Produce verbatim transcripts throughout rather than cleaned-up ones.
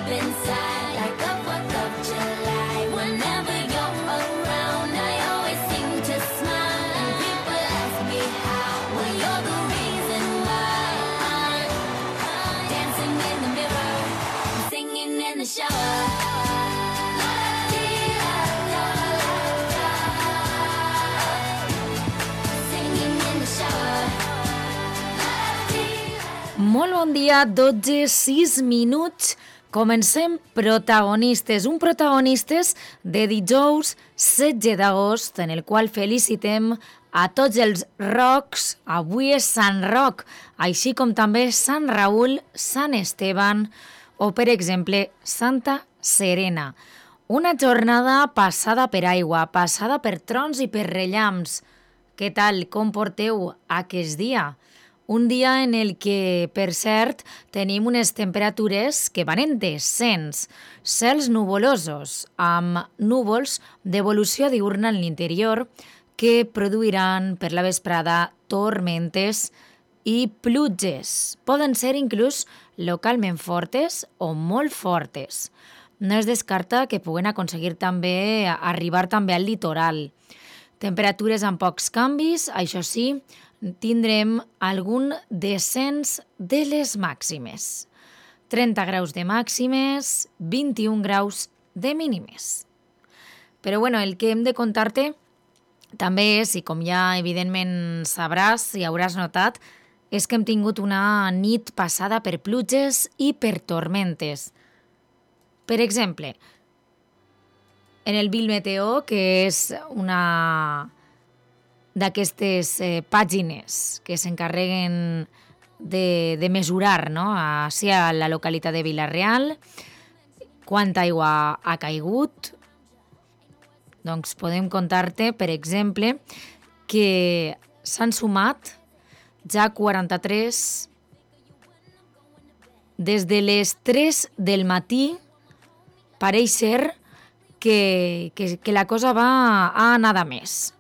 deep inside, like a fourth of July. Whenever you're around, I always seem to smile. And people ask me how, well, you're the reason why. I'm dancing in the mirror, singing in the shower. Molt bon dia, dotze, sis minuts. Comencem Protagonistes, un Protagonistes de dijous setze d'agost, en el qual felicitem a tots els rocs. Avui és Sant Roc, així com també Sant Raül, Sant Esteban o, per exemple, Santa Serena. Una jornada passada per aigua, passada per trons i per rellamps. Què tal? Com porteu aquest dia? Un dia en el que, per cert, tenim unes temperatures que van en descens, cels nuvolosos, amb núvols d'evolució diurna en l'interior que produiran per la vesprada tormentes i pluges. Poden ser inclús localment fortes o molt fortes. No es descarta que puguen aconseguir també arribar també al litoral. Temperatures amb pocs canvis, això sí, tindrem algun descens de les màximes. trenta graus de màximes, vint-i-un graus de mínimes. Però bueno, el que hem de contar-te també és, i com ja evidentment sabràs i hauràs notat, és que hem tingut una nit passada per pluges i per tormentes. Per exemple, en el Bilmeteo, que és una d'aquestes eh, pàgines que s'encarreguen de, de mesurar, no? Així a la localitat de Vila-real, quanta aigua ha caigut. Doncs podem contar-te, per exemple, que s'han sumat ja quaranta-tres des de les tres del matí. Pareix ser que, que, que la cosa va a nada més.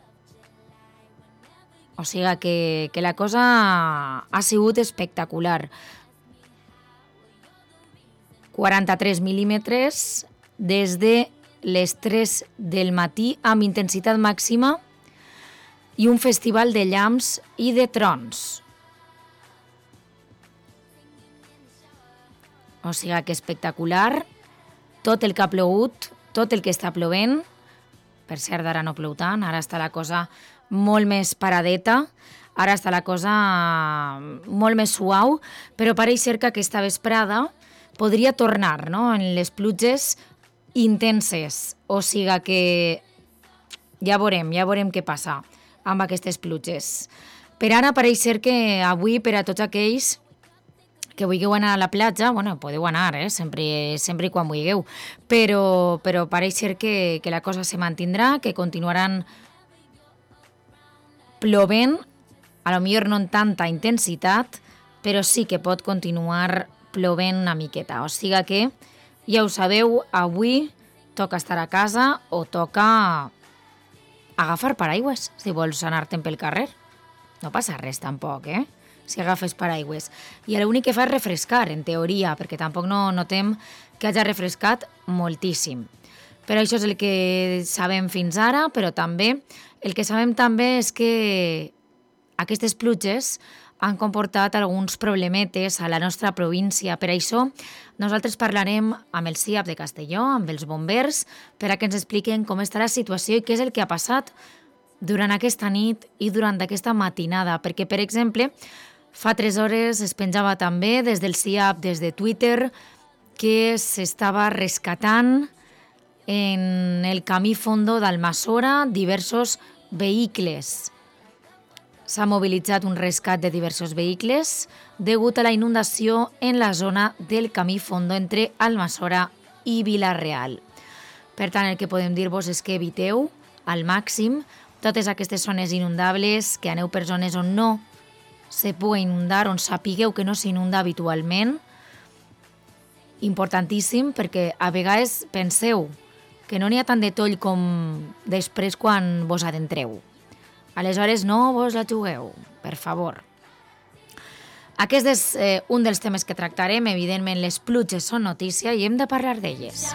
O sigui que, que la cosa ha sigut espectacular. quaranta-tres mil·límetres des de les tres del matí amb intensitat màxima i un festival de llamps i de trons. O sigui que espectacular. Tot el que ha plogut, tot el que està plovent. Per cert, ara no plou tant, ara està la cosa molt més paradeta, ara està la cosa molt més suau, però pareix ser que aquesta vesprada podria tornar, no?, en les pluges intenses. O sigui que ja veurem, ja veurem què passa amb aquestes pluges. Per ara pareix ser que avui, per a tots aquells que vulgueu anar a la platja, bueno, podeu anar, eh? sempre, sempre i quan vulgueu, però, però pareix ser que, que la cosa se mantindrà, que continuaran plovent, a lo millor no en tanta intensitat, però sí que pot continuar plovent una miqueta. O sigui que, ja ho sabeu, avui toca estar a casa o toca agafar paraigües, si vols anar-te'n pel carrer. No passa res tampoc, eh? Si agafes paraigües. I l'únic que fa és refrescar, en teoria, perquè tampoc no notem que hagi refrescat moltíssim. Però això és el que sabem fins ara, però també el que sabem també és que aquestes pluges han comportat alguns problemetes a la nostra província. Per això nosaltres parlarem amb el C I A P de Castelló, amb els bombers, per a que ens expliquen com està la situació i què és el que ha passat durant aquesta nit i durant aquesta matinada. Perquè, per exemple, fa tres hores es penjava també des del C I A P, des de Twitter, que s'estava rescatant en el camí fondo d'Almassora diversos vehicles. S'ha mobilitzat un rescat de diversos vehicles degut a la inundació en la zona del camí fondo entre Almassora i Vila-real. Per tant, el que podem dir-vos és que eviteu al màxim totes aquestes zones inundables, que aneu per zones on no se pugui inundar, on sapigueu que no s'inunda habitualment. Importantíssim, perquè a vegades penseu que no n'hi ha tant de toll com després quan vos adentreu. Aleshores no vos la jugueu, per favor. Aquest és eh, un dels temes que tractarem. Evidentment, les pluges són notícia i hem de parlar d'elles.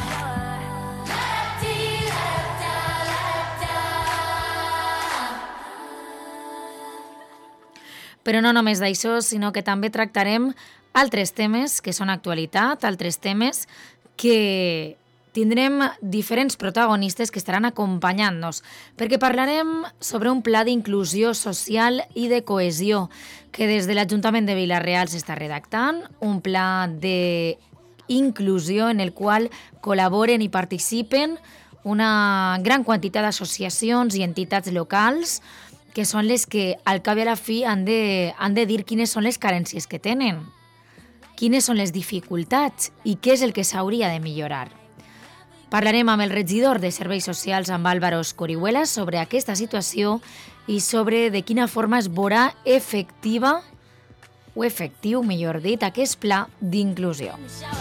Però no només d'això, sinó que també tractarem altres temes que són actualitat, altres temes que tindrem diferents protagonistes que estaran acompanyant-nos, perquè parlarem sobre un pla d'inclusió social i de cohesió que des de l'Ajuntament de Vila-real s'està redactant, un pla d'inclusió en el qual col·laboren i participen una gran quantitat d'associacions i entitats locals que són les que al cap i a la fi han de, han de dir quines són les carències que tenen, quines són les dificultats i què és el que s'hauria de millorar. Parlarem amb el regidor de Serveis Socials, amb Álvaro Escorihuela, sobre aquesta situació i sobre de quina forma es veurà efectiva, o efectiu, millor dit, aquest pla d'inclusió.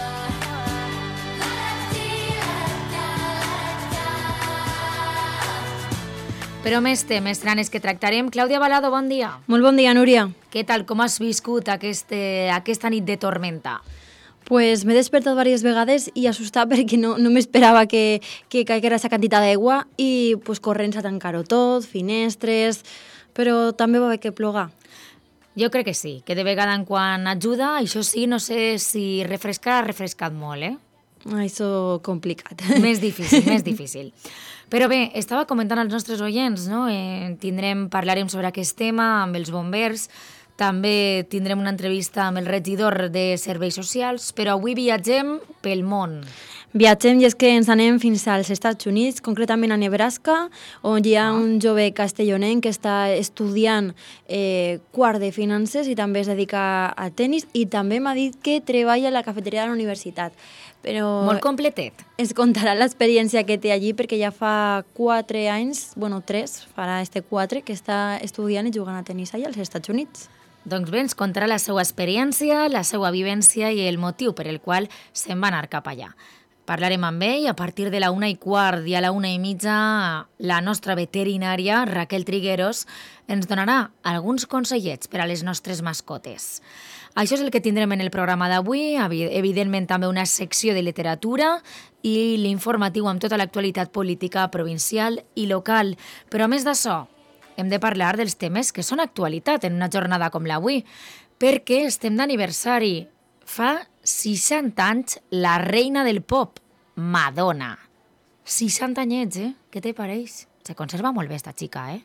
Però més temes tranes que tractarem. Clàudia Balado, bon dia. Molt bon dia, Núria. Què tal, com has viscut aquest, aquesta nit de tormenta? Pues m'he despertat diverses vegades i assustat perquè no, no m'esperava que, que caiguera aquesta quantitat d'aigua i pues, corrents a tancar-ho tot, finestres, però també va haver que plogar. Jo crec que sí, que de vegada en quan ajuda, això sí, no sé si refrescar ha refrescat molt, eh? Això complicat. Més difícil, més difícil. Però bé, estava comentant als nostres oients, no? Eh, tindrem, parlarem sobre aquest tema amb els bombers, també tindrem una entrevista amb el regidor de Serveis Socials, però avui viatgem pel món. Viatgem i és que ens anem fins als Estats Units, concretament a Nebraska, on hi ha un jove castellonenc que està estudiant eh, quart de finances i també es dedica a tenis i també m'ha dit que treballa a la cafeteria de la universitat. Però molt completet. Ens contarà l'experiència que té allí perquè ja fa quatre anys, bueno, tres, farà este quatre, que està estudiant i jugant a tenis allà als Estats Units. Doncs bé, ens contarà la seva experiència, la seva vivència i el motiu per el qual se'n va anar cap allà. Parlarem amb ell a partir de la una i quart i a la una i mitja la nostra veterinària, Raquel Trigueros, ens donarà alguns consellets per a les nostres mascotes. Això és el que tindrem en el programa d'avui, evidentment també una secció de literatura i l'informatiu amb tota l'actualitat política provincial i local. Però a més d'això, hem de parlar dels temes que són actualitat en una jornada com l'avui, perquè estem d'aniversari. Fa seixanta anys la reina del pop, Madonna. seixanta anyets, eh? Què te pareix? Se conserva molt bé esta xica, eh?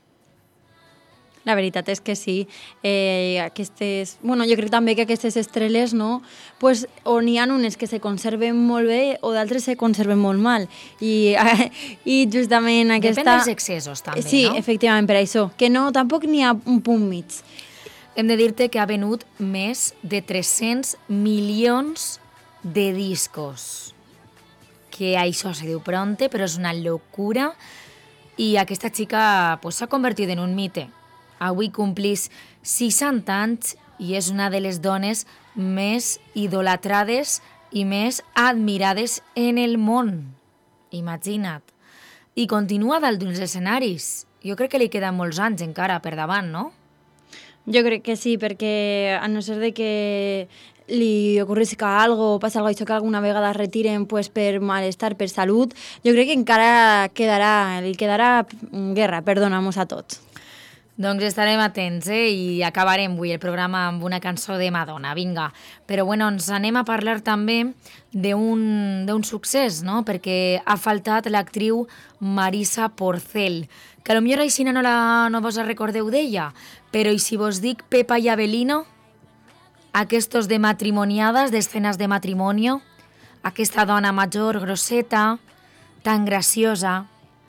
La veritat és que sí. Eh, aquestes, bueno, jo crec també que aquestes estrelles, no? Pues, on hi ha unes que se conserven molt bé o d'altres se conserven molt mal. I, i justament aquesta... Depèn dels excessos, també, sí, no? Sí, efectivament, per això. Que no, tampoc n'hi ha un punt mig. Hem de dir-te que ha venut més de tres-cents milions de discos. Que això se diu pronte, però és una locura. I aquesta xica pues, s'ha convertit en un mite. Avui complís seixanta anys i és una de les dones més idolatrades i més admirades en el món. Imagina't. I continua dalt d'uns escenaris. Jo crec que li queden molts anys encara per davant, no? Jo crec que sí, perquè a no ser de que li ocorrisca algo o passa alguna cosa que alguna vegada retiren pues, per malestar, per salut, jo crec que encara quedarà, li quedarà guerra, perdonamos a tots. Doncs estarem atents, eh? I acabarem avui el programa amb una cançó de Madonna, vinga. Però bueno, ens anem a parlar també d'un succés, no? Perquè ha faltat l'actriu Marisa Porcel, que potser així no, la, no vos recordeu d'ella, però i si vos dic Pepa i Abelino, aquestos de matrimoniades, d'escenes de matrimonio, aquesta dona major, grosseta, tan graciosa...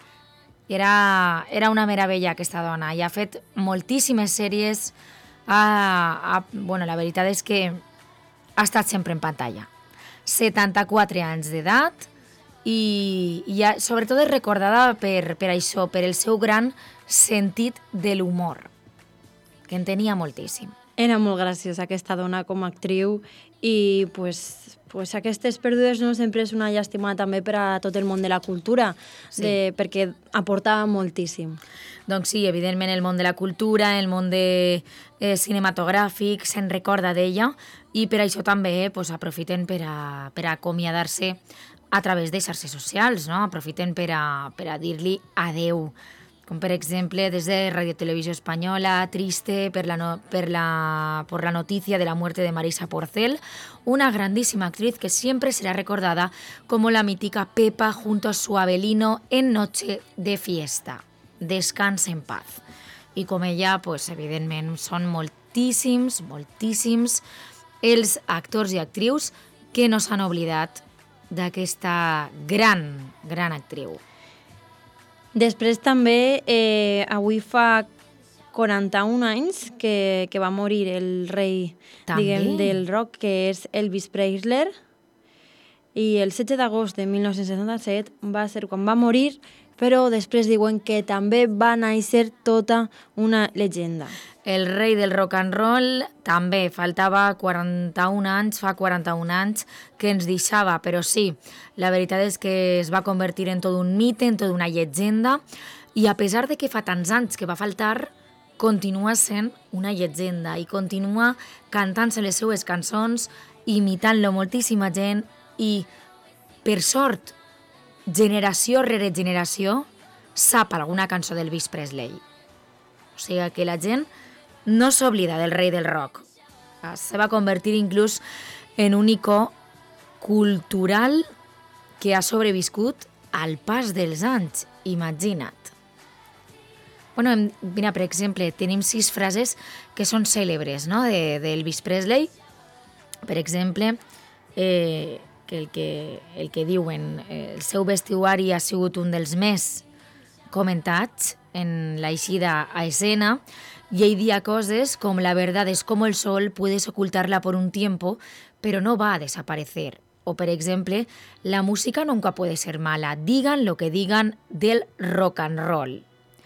Era, era una meravella aquesta dona i ha fet moltíssimes sèries. Ha, ha, bueno, la veritat és que ha estat sempre en pantalla. setanta-quatre anys d'edat i, i ha, sobretot és recordada per, per això, per el seu gran sentit de l'humor, que en tenia moltíssim. Era molt graciosa aquesta dona com a actriu i pues, pues aquestes pèrdues no sempre és una llàstima també per a tot el món de la cultura, Sí. de, perquè aportava moltíssim. Doncs sí, evidentment el món de la cultura, el món de, eh, cinematogràfic, se'n recorda d'ella i per això també eh, pues, aprofiten per a, per a acomiadar-se a través de xarxes socials, no? Aprofiten per a, per a dir-li adeu. Com per exemple, des de Radio Televisió Espanyola, triste per la, no, per la, por la noticia de la muerte de Marisa Porcel, una grandísima actriz que siempre será recordada como la mítica Pepa junto a su Abelino en Noche de Fiesta. Descansa en paz. I com ella, pues, evidentment, són moltíssims, moltíssims els actors i actrius que no s'han oblidat d'aquesta gran, gran actriu. Després també, eh, avui fa quaranta-un anys que, que va morir el rei, També. diguem, del rock, que és Elvis Presley, i el setze d'agost de mil nou-cents setanta-set va ser quan va morir, però després diuen que també va néixer tota una llegenda. El rei del rock and roll també faltava quaranta-un anys, fa quaranta-un anys que ens deixava, però sí, la veritat és que es va convertir en tot un mite, en tota una llegenda, i a pesar de que fa tants anys que va faltar, continua sent una llegenda i continua cantant-se les seues cançons, imitant-lo moltíssima gent i, per sort, generació rere generació, sap alguna cançó d'Elvis Presley. O sigui que la gent no s'oblida del rei del rock. Se va convertir inclús en un icó cultural que ha sobreviscut al pas dels anys. Imagina't. Bueno, hem- mira, per exemple, tenim sis frases que són cèlebres, no?, de- d'Elvis Presley. Per exemple, eh, que el que, el que diuen, eh, el seu vestuari ha sigut un dels més comentats en la eixida a escena, y ell dia coses com la verdad es como el sol, puedes ocultarla por un tiempo, pero no va a desaparecer. O, per exemple, la música nunca puede ser mala, digan lo que digan del rock and roll.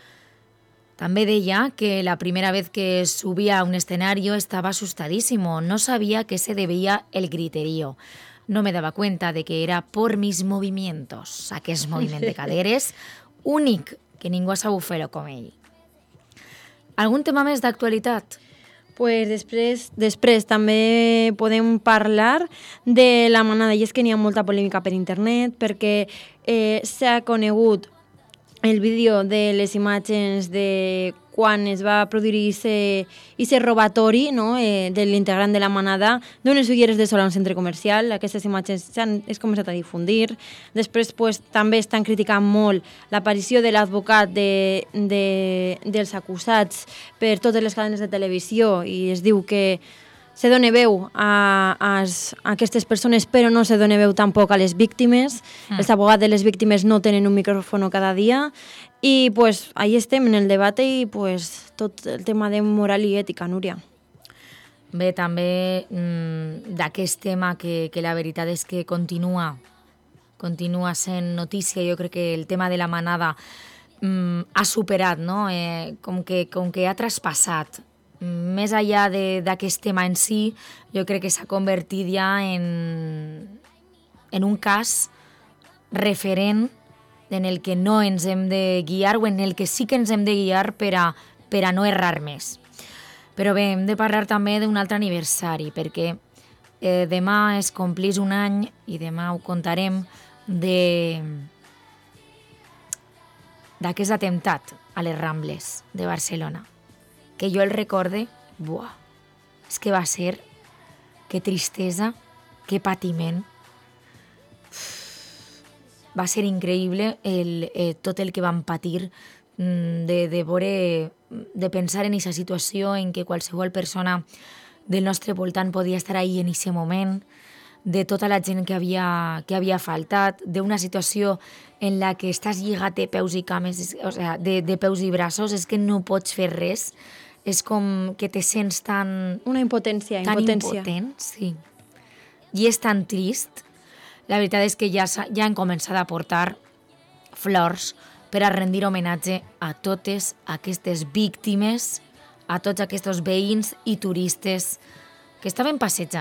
També deia que la primera vez que subía a un escenario estaba asustadísimo, no sabía qué se debía el griterío. No me daba cuenta de que era por mis movimientos. Aquest moviment de caderes únic, que ningú ha sabut fer-ho com ell. Algun tema més d'actualitat? Pues després, després també podem parlar de la manada, i és que n'hi ha molta polèmica per internet, perquè eh, s'ha conegut el vídeo de les imatges de quan es va produir aquest robatori, no?, eh, de l'integrant de la manada d'unes ulleres de sol a un centre comercial. Aquestes imatges s'han es començat a difundir. Després pues, també estan criticant molt l'aparició de l'advocat de, de, dels acusats per totes les cadenes de televisió, i es diu que se dona veu a, a, a aquestes persones, però no se dona veu tampoc a les víctimes. Mm. Els abogats de les víctimes no tenen un micròfon cada dia. I pues, ahí estem en el debat i pues, tot el tema de moral i ètica, Núria. Bé, també mmm, d'aquest tema que, que la veritat és que continua, continua sent notícia. Jo crec que el tema de la manada mmm, ha superat, no? Eh, com, que, com que ha traspassat. Més enllà d'aquest tema en si, jo crec que s'ha convertit ja en, en un cas referent en el que no ens hem de guiar o en el que sí que ens hem de guiar per a, per a no errar més. Però bé, hem de parlar també d'un altre aniversari, perquè eh, demà es complís un any, i demà ho contarem, de d'aquest atemptat a les Rambles de Barcelona. Que jo el recorde, buah, és que va ser, que tristesa, que patiment. Va ser increïble el, eh, tot el que vam patir, de, de, veure, de pensar en aquesta situació en què qualsevol persona del nostre voltant podia estar ahí en aquest moment, de tota la gent que havia, que havia faltat, d'una situació en la que estàs lligat de peus i cames, o sea, de, de peus i braços, és que no pots fer res. És com que te sents tan... Una impotència, tan impotència. impotent, sí. I és tan trist. La veritat és que ja, ja han començat a portar flors per a rendir homenatge a totes aquestes víctimes, a tots aquests veïns i turistes que estaven passejant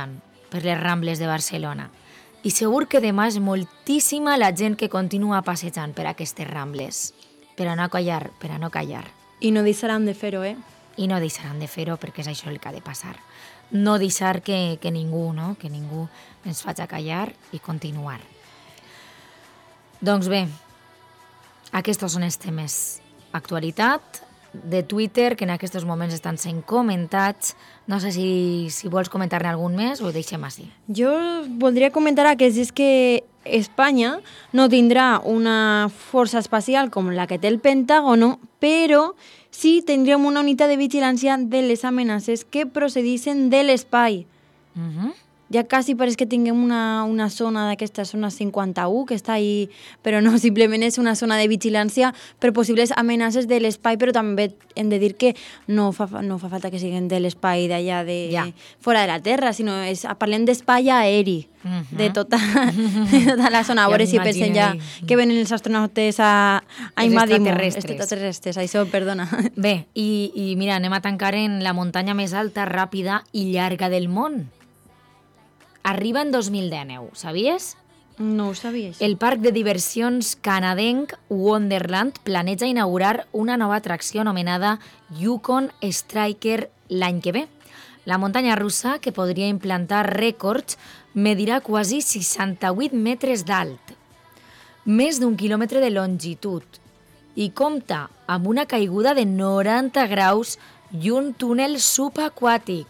per les Rambles de Barcelona. I segur que demà és moltíssima la gent que continua passejant per aquestes Rambles, per a no callar, per a no callar. I no deixaran de fer-ho, eh? I no deixaran de fer-ho perquè és això el que ha de passar. No deixar que, que ningú, no? que ningú ens faci callar i continuar. Doncs bé, aquests són els temes. Actualitat de Twitter, que en aquests moments estan sent comentats. No sé si, si vols comentar-ne algun més o ho deixem així. Jo voldria comentar que és que Espanya no tindrà una força espacial com la que té el Pentágono, però sí tindrem una unitat de vigilància de les amenaces que procedissin de l'espai. Uh-huh. Ja quasi pareix que tinguem una, una zona d'aquesta zona cinquanta-u que està ahí, però no, simplement és una zona de vigilància per possibles amenaces de l'espai, però també hem de dir que no fa, no fa falta que siguin de l'espai d'allà de Ja. fora de la Terra, sinó és, parlem d'espai aeri, Mhm. de, tota, de tota la zona. A Ja veure si pensen ja m'imagino. que venen els astronautes a, a Els invadir extraterrestres. extraterrestres, això, perdona. Bé, i, i mira, anem a tancar en la muntanya més alta, ràpida i llarga del món. Arriba en dos mil dinou, sabies? No ho sabies. El parc de diversions canadenc Wonderland planeja inaugurar una nova atracció anomenada Yukon Striker l'any que ve. La muntanya russa, que podria implantar rècords, medirà quasi seixanta-vuit metres d'alt, més d'un quilòmetre de longitud, i compta amb una caiguda de noranta graus i un túnel subaquàtic.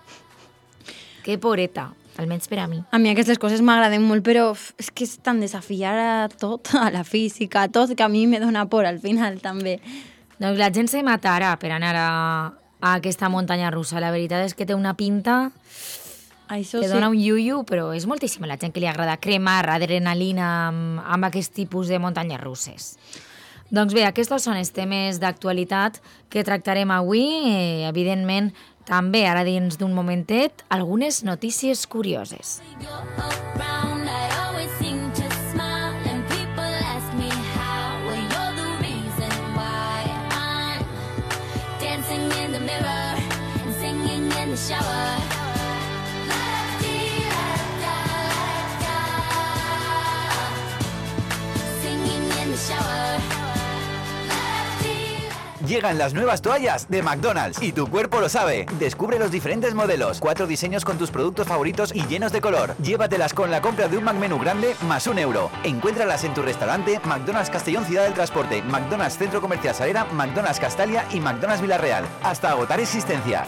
Que poreta, almenys per a mi. A mi aquestes coses m'agraden molt, però uf, és que és tan desafiar a tot, a la física, a tot, que a mi me dona por al final també. Doncs la gent se matarà per anar a, a aquesta muntanya russa. La veritat és que té una pinta Això que sí. dona un iuiu, però és moltíssima la gent que li agrada cremar adrenalina amb, amb aquest tipus de muntanyes russes. Doncs bé, aquests són els temes d'actualitat que tractarem avui. Eh, evidentment, també, ara dins d'un momentet, algunes notícies curioses. You're around, I always seem to smile, and people ask me how. Well, you're the reason why I'm dancing in the mirror and singing in the shower. La-di-da-da-da-da. Singing in the shower. Llegan las nuevas toallas de McDonald's y tu cuerpo lo sabe. Descubre los diferentes modelos, cuatro diseños con tus productos favoritos y llenos de color. Llévatelas con la compra de un McMenú grande más un euro. Encuéntralas en tu restaurante McDonald's Castellón Ciudad del Transporte, McDonald's Centro Comercial Salera, McDonald's Castalia y McDonald's Villarreal. Hasta agotar existencias.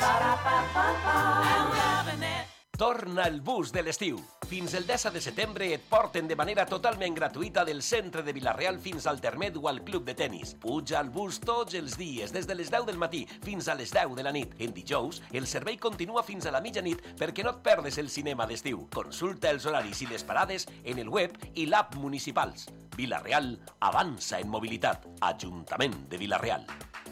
Torna el bus de l'estiu. Fins el disset de setembre et porten de manera totalment gratuïta del centre de Vilareal fins al Termet o al club de tennis. Puja al bus tots els dies, des de les deu del matí fins a les deu de la nit. En dijous, el servei continua fins a la mitjanit perquè no et perdes el cinema d'estiu. Consulta els horaris i les parades en el web i l'app municipals. Vilareal avança en mobilitat. Ajuntament de Vilareal.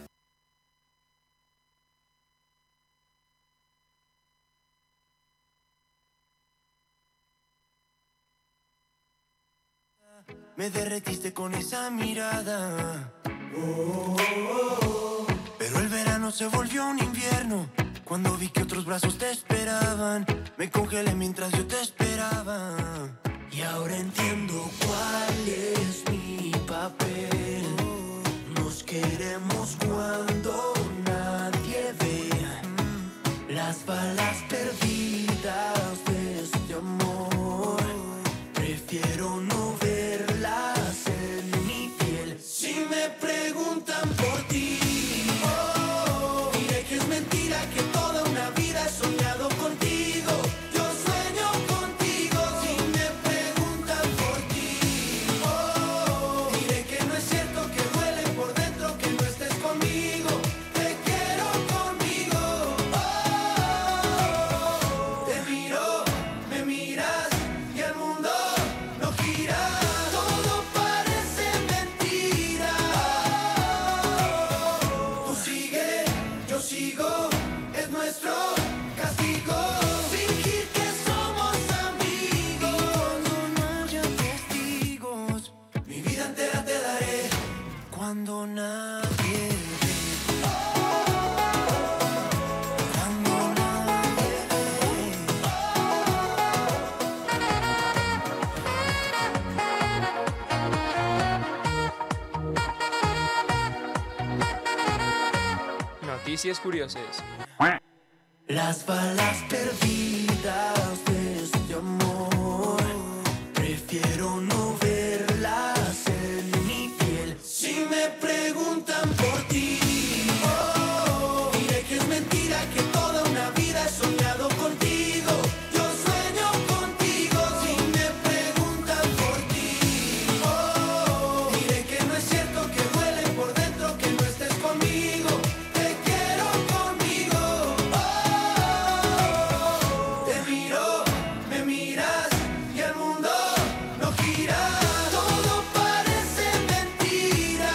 Me derretiste con esa mirada. Oh, oh, oh. Pero el verano se volvió un invierno. Cuando vi que otros brazos te esperaban, me congelé mientras yo te esperaba. Y ahora entiendo cuál es mi papel. Nos queremos cuando nadie ve las balas perdidas de este amor. Prefiero no verlas en mi piel. Si me preguntan por ti, oh, diré que es mentira, que toda una vida he soñado contigo. Yo sueño contigo. Si me preguntan por ti, Notícies curioses. Las balas perdidas de este amor, prefiero no verlas en mi piel. Si me preguntan por ti, oh, diré que es mentira, que toda una vida he soñado contigo. Yo sueño contigo. Si me preguntan por ti, oh, diré que no es cierto, que duele por dentro, que no estés conmigo. Te quiero conmigo. Oh, te miro, me miras y el mundo no gira. Todo parece mentira.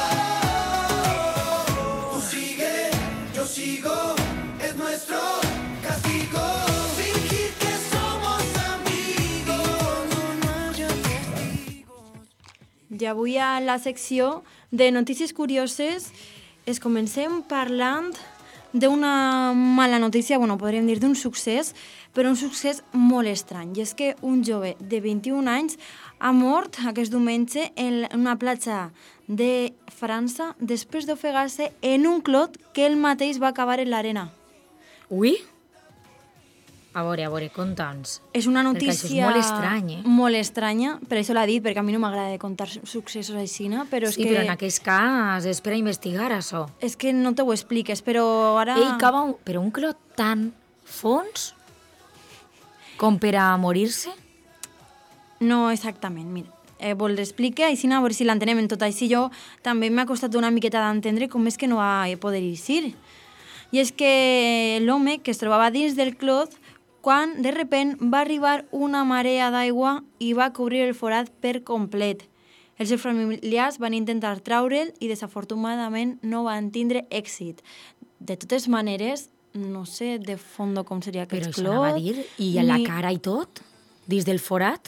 Tú sigue, yo sigo, es nuestro castigo. Fingir que somos amigos, no haya testigos. I avui a la secció de notícies curioses es comencem parlant d'una mala notícia, bueno, podríem dir d'un succés, però un succés molt estrany. I és que un jove de vint-i-un anys ha mort aquest diumenge en una platja de França després d'ofegar-se en un clot que ell mateix va acabar en l'arena. Ui? A veure, a veure, conta'ns. És una Perquè notícia això és molt estrany, eh? molt estranya, per això l'ha dit, perquè a mi no m'agrada contar successos així, no? Però és Sí, que, però en aquest cas és per a investigar, això. és que no te ho expliques, però ara... Ell cava un, però un clot tan fons com per a morir-se? No exactament, mira. Eh, vols explicar, així a veure si l'entenem en tot així. Jo també m'ha costat una miqueta d'entendre com és que no va poder eixir. I és que l'home que es trobava dins del clot, quan de repent va arribar una marea d'aigua i va cobrir el forat per complet. Els seus familiars van intentar traure'l i desafortunadament no van tindre èxit. De totes maneres, no sé de fondo com seria Però aquest això clot. anava a dir, i a la ni- cara i tot? Dins del forat?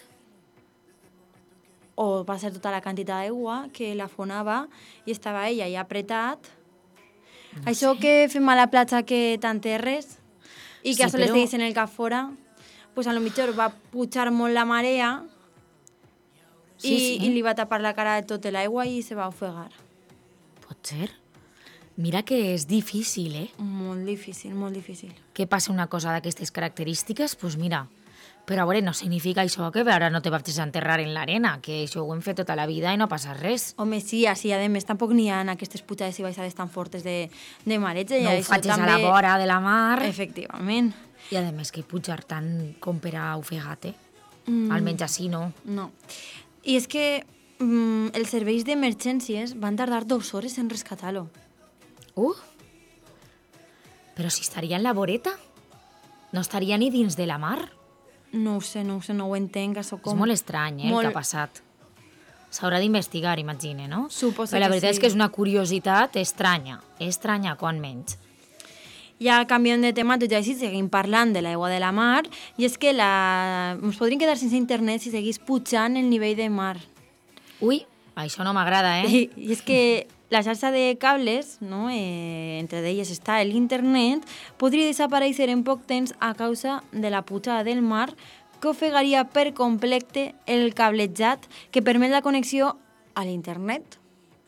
O va ser tota la quantitat d'aigua que l'afonava i estava ell allà apretat. No Això sé. Que fem a la platja que t'enterres i que Sí, a soles però- te deixen el cap fora, pues a lo millor va pujar molt la marea Sí, i, sí. i li va tapar la cara de tota l'aigua i se va ofegar. Pot ser. Mira que és difícil, eh? Molt difícil, molt difícil. Que passa una cosa d'aquestes característiques, doncs pues mira. Però a veure, no significa això que ara no te vas a enterrar en l'arena, que això ho hem fet tota la vida i no passa res. Home, sí, així, a més, tampoc n'hi ha aquestes putades i baixades tan fortes de, de mareig. i No ho això facis també... a la vora de la mar. Efectivament. I a més que pujar tant com per a ofegar-te. Mm. Almenys així no. No. I és que mm, els serveis d'emergències van tardar dues hores en rescatar-lo. Uh! Però si estaria en la voreta? No estaria ni dins de la mar? No ho sé, no ho sé, no ho entenc, això com... És molt estrany, eh, Molt- el que ha passat. S'haurà d'investigar, imagine, no? Suposo Però la que veritat sí. és que és una curiositat estranya. Estranya, quan menys. Ja canviem de tema, tot i així seguim parlant de l'aigua de la mar, i és que la... ens podríem quedar sense internet si seguís pujant el nivell de mar. Ui, això no m'agrada, eh? I, I és que la xarxa de cables, no? eh, entre d'elles està l'internet, podria desaparèixer en poc temps a causa de la pujada del mar que ofegaria per complet el cablejat que permet la connexió a l'internet.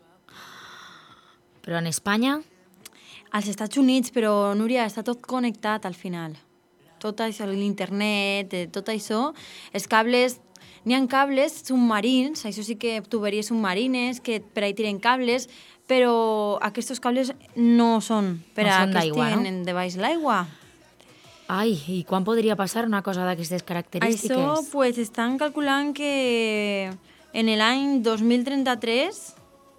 Però en Espanya... Als Estats Units, però, Núria, està tot connectat al final. Tot això, l'internet, eh, tot això, els cables... N'hi ha cables submarins, això sí que tuberies submarines, que per ahí tiren cables, però aquests cables no són per No a són que d'aigua, estiguen no? debaix l'aigua. Ai, i quan podria passar una cosa d'aquestes característiques? Això, pues, estan calculant que en l'any dos mil trenta-tres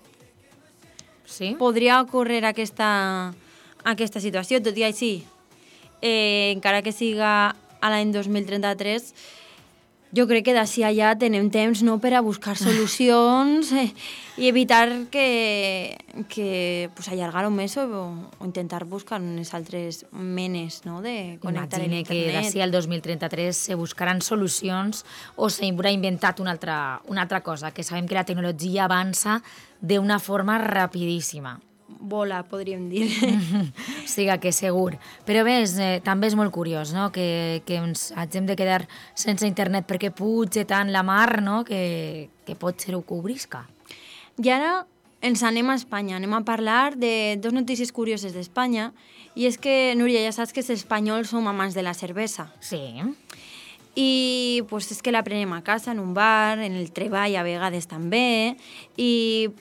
Sí? podria ocórrer aquesta, aquesta situació, tot i així, eh, encara que siga a l'any dos mil trenta-tres, jo crec que d'ací allà tenem temps, no?, per a buscar solucions eh, i evitar que, que pues, allargar-ho més o, o intentar buscar unes altres menes, no?, de connectar Imagine que l'internet. d'ací al dos mil trenta-tres se buscaran solucions o s'haurà inventat una altra, una altra cosa, que sabem que la tecnologia avança d'una forma rapidíssima. Vola, podríem dir. O sigui que segur. Però bé, és, eh, també és molt curiós, no?, que, que ens hagem de quedar sense internet perquè puja tant la mar, no?, que, que pot ser-ho que obrisca. I ara ens anem a Espanya, anem a parlar de dos notícies curioses d'Espanya, i és que, Núria, ja saps que els espanyols som amants de la cervesa. Sí. I pues, és que la prenem a casa, en un bar, en el treball a vegades també, i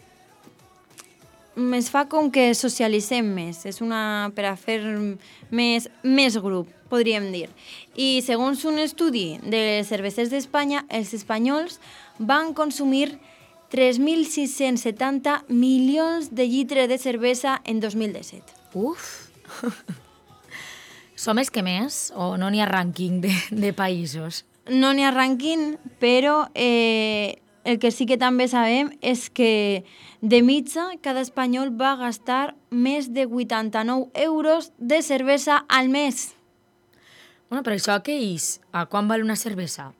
es fa com que socialitzem més, és una per a fer més, més grup, podríem dir. I segons un estudi de cervesers d'Espanya, els espanyols van consumir tres mil sis-cents setanta milions de litres de cervesa en dos mil disset. Uf! Som els que més o no n'hi ha rànquing de, de països? No n'hi ha rànquing, però eh, el que sí que també sabem és que de mitja cada espanyol va gastar més de vuitanta-nou euros de cervesa al mes. Bueno, però això què és? A quan val una cervesa?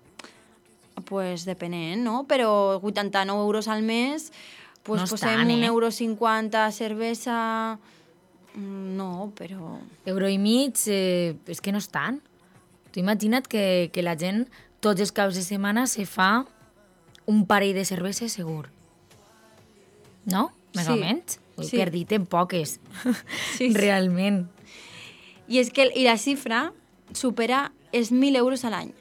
Pues depenent, no? Però vuitanta-nou euros al mes, pues No és posem tant, eh? un euro cinquanta cervesa... No, però... Euro i mig, eh, és que no és tant. Tu imagina't que, que la gent tots els caps de setmana se fa un parell de cerveses segur. No? Més Sí, o menys? Ui, sí. per dir, en poques. Sí, sí. Realment. I és que i la xifra supera els mil euros a l'any.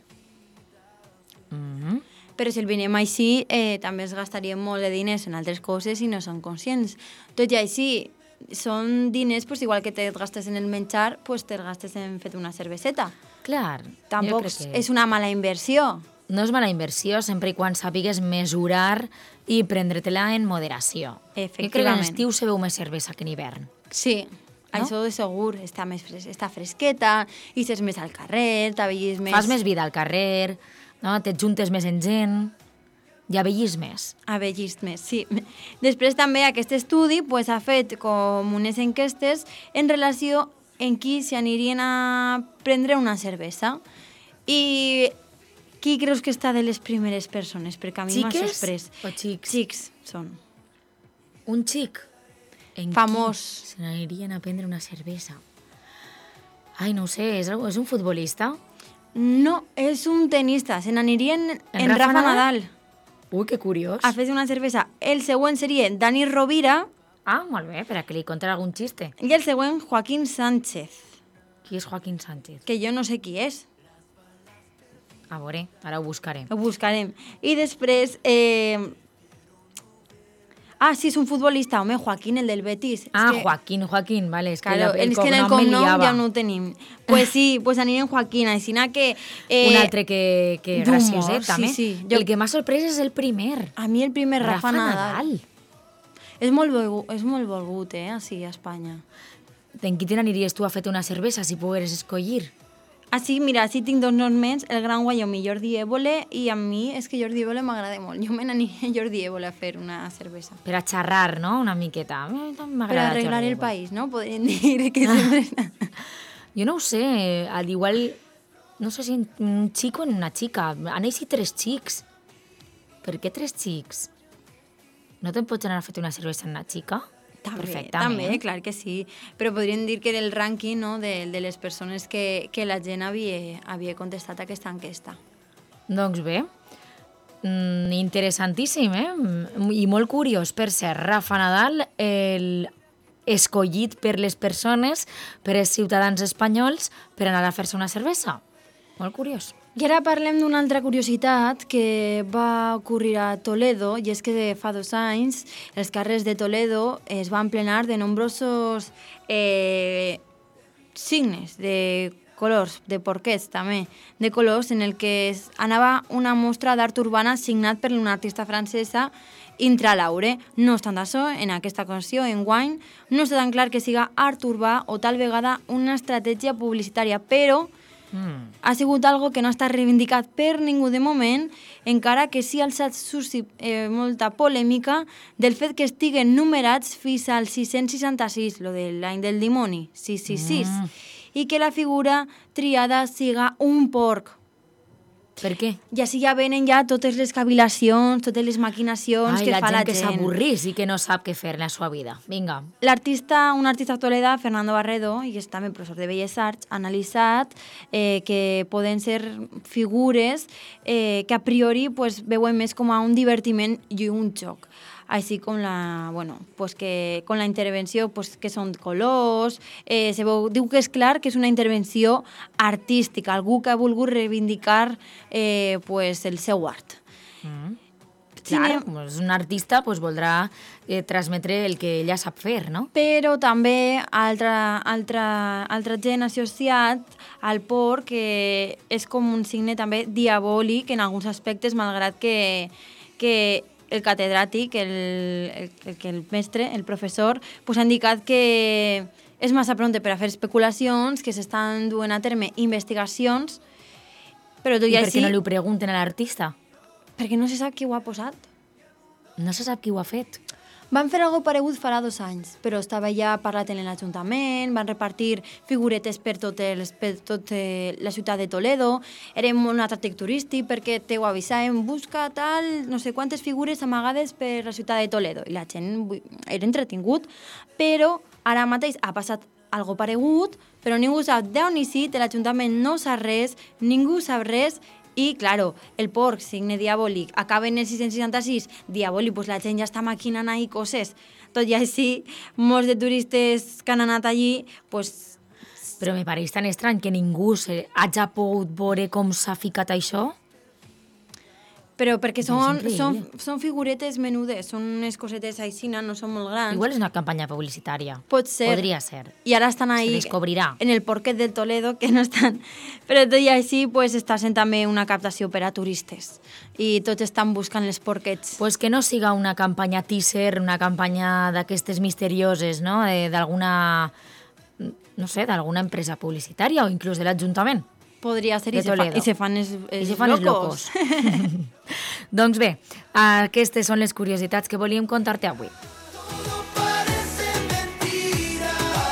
Mm-hmm. Però si el veiem així, eh, també es gastaríem molt de diners en altres coses i no són conscients. Tot i així, són diners, pues, igual que te gastes en el menjar, pues, te gastes en fet una cerveseta. Clar. Tampoc jo crec que és una mala inversió. no és mala inversió sempre i quan sàpigues mesurar i prendre-te-la en moderació. Jo crec que en Efectivament. estiu se veu més cervesa que en hivern. Sí, No? això de segur. Està més fres està fresqueta, ixes més al carrer, t'avellis més... Fas més vida al carrer, no? Te juntes més en gent, ja vellis més. Avellis més, sí. Després també aquest estudi pues, ha fet com unes enquestes en relació en qui s'anirien a prendre una cervesa. I qui creus que està de les primeres persones? Perquè a mi m'ha Xiques sorprès. o xics? Xics són. Un xic en Famós. qui se n'anirien a prendre una cervesa. Ai, no ho sé, és, algú- és un futbolista? No, és un tenista. Se n'anirien en, En en Rafa Rafa, Nadal? Nadal. Ui, que curiós. A fer una cervesa. El següent seria Dani Rovira Ah, molt bé, per a que li contarà algun xiste. i el següent Joaquín Sánchez, Qui és Joaquín Sánchez? que jo no sé qui és. A veure, ara ho buscarem. Ho buscarem. I després... Eh... Ah, sí, és un futbolista, home, Joaquín, el del Betis. Ah, és que, Joaquín, Joaquín, vale, és que Claro, el, el és que en el cognom me cognom liava. ja no ho tenim. Pues sí, pues anirem Joaquín, així que... Eh, Un altre que, que d'humor, gracioset, sí, també. sí. Jo- El que m'ha sorprès és el primer. A mi el primer Rafa, Rafa Nadal. Nadal. És molt, volgut, és molt volgut, eh, així a Espanya. En qui te n'aniries tu a fer una cervesa si pogueres escollir? Ah, sí, mira, sí tinc dos noms, el Gran Wyoming i Jordi Évole, i a mi és que Jordi Évole m'agrada molt. Jo me n'aniria a Jordi Évole a fer una cervesa. Per a xerrar, no?, una miqueta. A mi també Per m'agrada arreglar Jordi el Évole. país, no? Podríem dir que sempre... Jo no ho sé, al igual, no sé si un xic o una xica. Han eixit tres xics. Per què tres xics? No te'n pots anar a fer una cervesa amb una xica? També, Perfectament. també, clar que sí. Però podríem dir que del rànquing, no?, de, de les persones que, que la gent havia, havia contestat aquesta enquesta. Doncs bé, mm, interessantíssim, eh? I molt curiós, per ser Rafa Nadal, el escollit per les persones, per els ciutadans espanyols, per anar a fer-se una cervesa. Molt curiós. I ara parlem d'una altra curiositat que va ocorrir a Toledo, i és que fa dos anys els carrers de Toledo es van plenar de nombrosos eh, signes de colors, de porquets també, de colors en el que es anava una mostra d'art urbana signat per una artista francesa, Intra Laure. No obstant això, en aquesta ocasió, en Wine, no està tan clar que siga art urbà o tal vegada una estratègia publicitària, però Mm. ha sigut algo que no està reivindicat per ningú de moment, encara que sí ha alçat suscit eh, molta polèmica del fet que estiguen numerats fins al sis-cents seixanta-sis, lo de l'any del dimoni, sis sis sis, Mm. i que la figura triada siga un porc. Per què? I així ja venen ja totes les cavilacions, totes les maquinacions Ai, que la fa gent la que gent. s'avorrís i que no sap què fer en la seva vida. Vinga. L'artista, un artista actualidad, Fernando Barredo, i és també professor de Belles Arts, ha analitzat eh, que poden ser figures eh, que a priori pues, veuen més com a un divertiment i un joc. així com la, bueno, pues que, con la intervenció pues, que són colors, eh, se veu, diu que és clar que és una intervenció artística, algú que ha volgut reivindicar eh, pues, el seu art. Mm. Cine... Clar, com és un artista, pues, voldrà eh, transmetre el que ella sap fer, no? Però també altra, altra, altra gent associat al porc, que és com un signe també diabòlic en alguns aspectes, malgrat que, que el catedràtic, el, el, el, el mestre, el professor, pues, ha indicat que és massa pronte per a fer especulacions, que s'estan duent a terme investigacions, però tot i, I per així... què no li ho pregunten a l'artista? Perquè no se sap qui ho ha posat. No se sap qui ho ha fet. Van fer algo paregut farà dos anys, però estava ja parlat en l'Ajuntament, van repartir figuretes per tot, els, per tot eh, la ciutat de Toledo, era un atractiu turístic perquè te ho avisàvem, busca tal, no sé quantes figures amagades per la ciutat de Toledo, i la gent era entretingut, però ara mateix ha passat algo paregut, però ningú sap d'on ni si, de l'Ajuntament no sap res, ningú sap res. I, claro, el porc, signe diabòlic, acaba en el sis-cents seixanta-sis, diabòlic, pues la gent ja està maquinant ahí coses. Tot i així, molts de turistes que han anat allí, pues... Però me pareix tan estrany que ningú se hagi pogut veure com s'ha ficat això. Però perquè són, És són, increïble. són figuretes menudes, són unes cosetes aixina, no són molt grans. Igual és una campanya publicitària. Pot ser. Podria ser. I ara estan ahí, Se descobrirà. en el porquet del Toledo, que no estan... Però tot i així, pues, està sent també una captació per a turistes. I tots estan buscant els porquets. Pues que no siga una campanya teaser, una campanya d'aquestes misterioses, no? De- d'alguna, no sé, d'alguna empresa publicitària o inclús de l'Ajuntament. Podria ser, De i se, fa, Toledo. i se fan els, I els se fan els locos. locos. Doncs bé, aquestes són les curiositats que volíem contar-te avui. Parece mentira.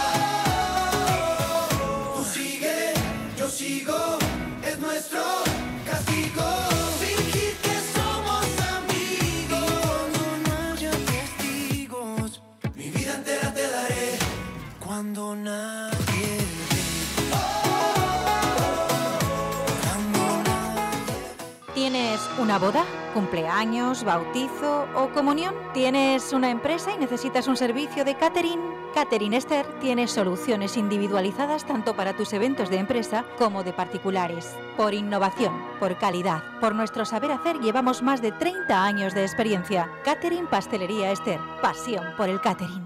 Tú sigue, yo sigo, es nuestro castigo. Fingir que somos amigos. Cuando no haya testigos, mi vida entera te daré. Cuando nadie ve. ¿Tienes una boda, cumpleaños, bautizo o comunión? ¿Tienes una empresa y necesitas un servicio de catering? Catering Esther tiene soluciones individualizadas tanto para tus eventos de empresa como de particulares. Por innovación, por calidad, por nuestro saber hacer llevamos más de treinta años de experiencia. Catering Pastelería Esther, pasión por el catering.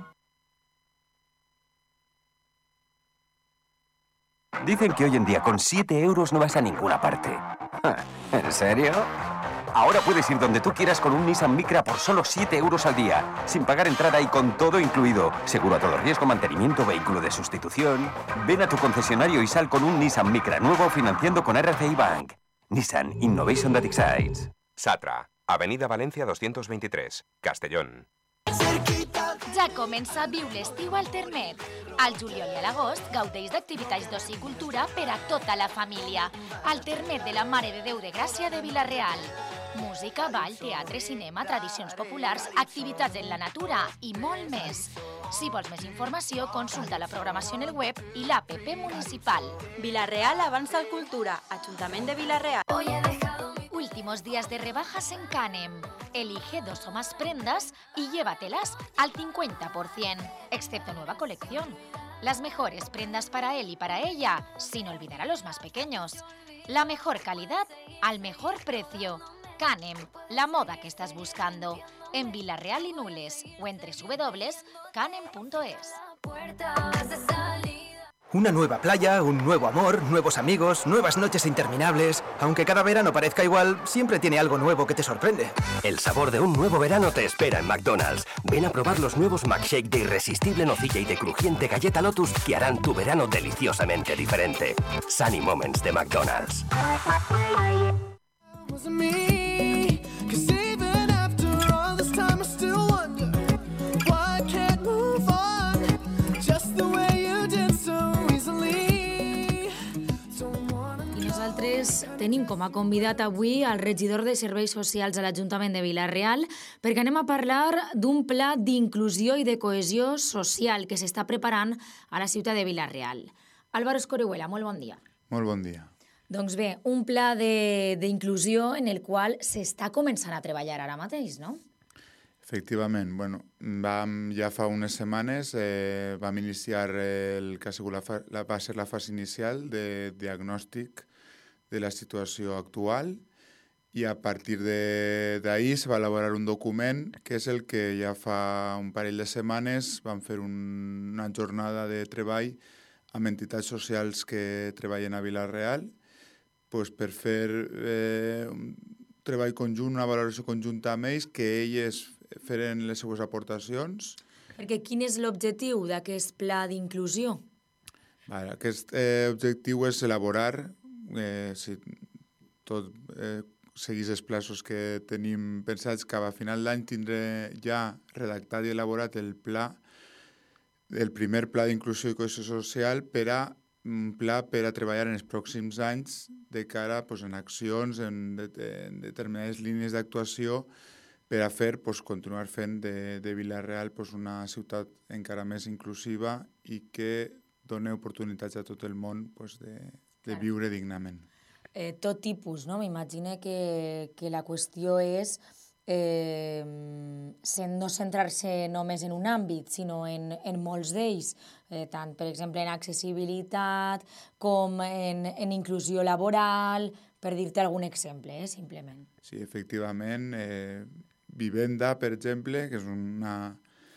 Dicen que hoy en día con siete euros no vas a ninguna parte. ¿En serio? Ahora puedes ir donde tú quieras con un Nissan Micra por solo siete euros al día, sin pagar entrada y con todo incluido. Seguro a todo riesgo, mantenimiento, vehículo de sustitución. Ven a tu concesionario y sal con un Nissan Micra nuevo financiando con R C I Bank. Nissan Innovation that excites. Satra, Avenida Valencia doscientos veintitrés, Castellón. Ja comença a viure l'estiu al Termet. Al juliol i a l'agost gaudeix d'activitats d'oci i cultura per a tota la família. Al Termet de la Mare de Déu de Gràcia de Vila-real. Música, ball, teatre, cinema, tradicions populars, activitats en la natura i molt més. Si vols més informació, consulta la programació en el web i l'app municipal. Vila-real avança al cultura, Ajuntament de Vila-real. Últimos días de rebajas en Canem. Elige dos o más prendas y llévatelas al cincuenta por ciento, excepto nueva colección. Las mejores prendas para él y para ella, sin olvidar a los más pequeños. La mejor calidad al mejor precio. Canem, la moda que estás buscando. En Vila-real y Nules o en doble u doble u doble u punto canem punto es. Una nueva playa, un nuevo amor, nuevos amigos, nuevas noches interminables. Aunque cada verano parezca igual, siempre tiene algo nuevo que te sorprende. El sabor de un nuevo verano te espera en McDonald's. Ven a probar los nuevos McShake de irresistible nocilla y de crujiente galleta Lotus que harán tu verano deliciosamente diferente. Sunny Moments de McDonald's. Tenim com a convidat avui el regidor de Serveis Socials de l'Ajuntament de Vila-real perquè anem a parlar d'un pla d'inclusió i de cohesió social que s'està preparant a la ciutat de Vila-real. Álvaro Escorihuela, molt bon dia. Molt bon dia. Doncs bé, un pla d'inclusió en el qual s'està començant a treballar ara mateix, no? Efectivament. Bueno, vam, ja fa unes setmanes eh, vam iniciar el que ha sigut la, fa, la, va ser la fase inicial de diagnòstic de la situació actual i a partir d'ahir se va elaborar un document que és el que ja fa un parell de setmanes vam fer un, una jornada de treball amb entitats socials que treballen a Vila-real pues, per fer eh, un treball conjunt, una valoració conjunta amb ells, que ells feren les seues aportacions. Perquè quin és l'objectiu d'aquest pla d'inclusió? Vale, aquest eh, objectiu és elaborar, eh, si tot eh, seguís els plaços que tenim pensats, que a final d'any tindré ja redactat i elaborat el pla, el primer pla d'inclusió i cohesió social per a un pla per a treballar en els pròxims anys de cara pues, en accions, en, de, en determinades línies d'actuació per a fer, pues, continuar fent de, de Vila-real pues, una ciutat encara més inclusiva i que doni oportunitats a tot el món pues, de, de viure dignament. Eh, tot tipus, no? M'imagino que, que la qüestió és eh, no centrar-se només en un àmbit, sinó en, en molts d'ells, eh, tant, per exemple, en accessibilitat com en, en inclusió laboral, per dir-te algun exemple, eh, simplement. Sí, efectivament. Eh, vivenda, per exemple, que és una,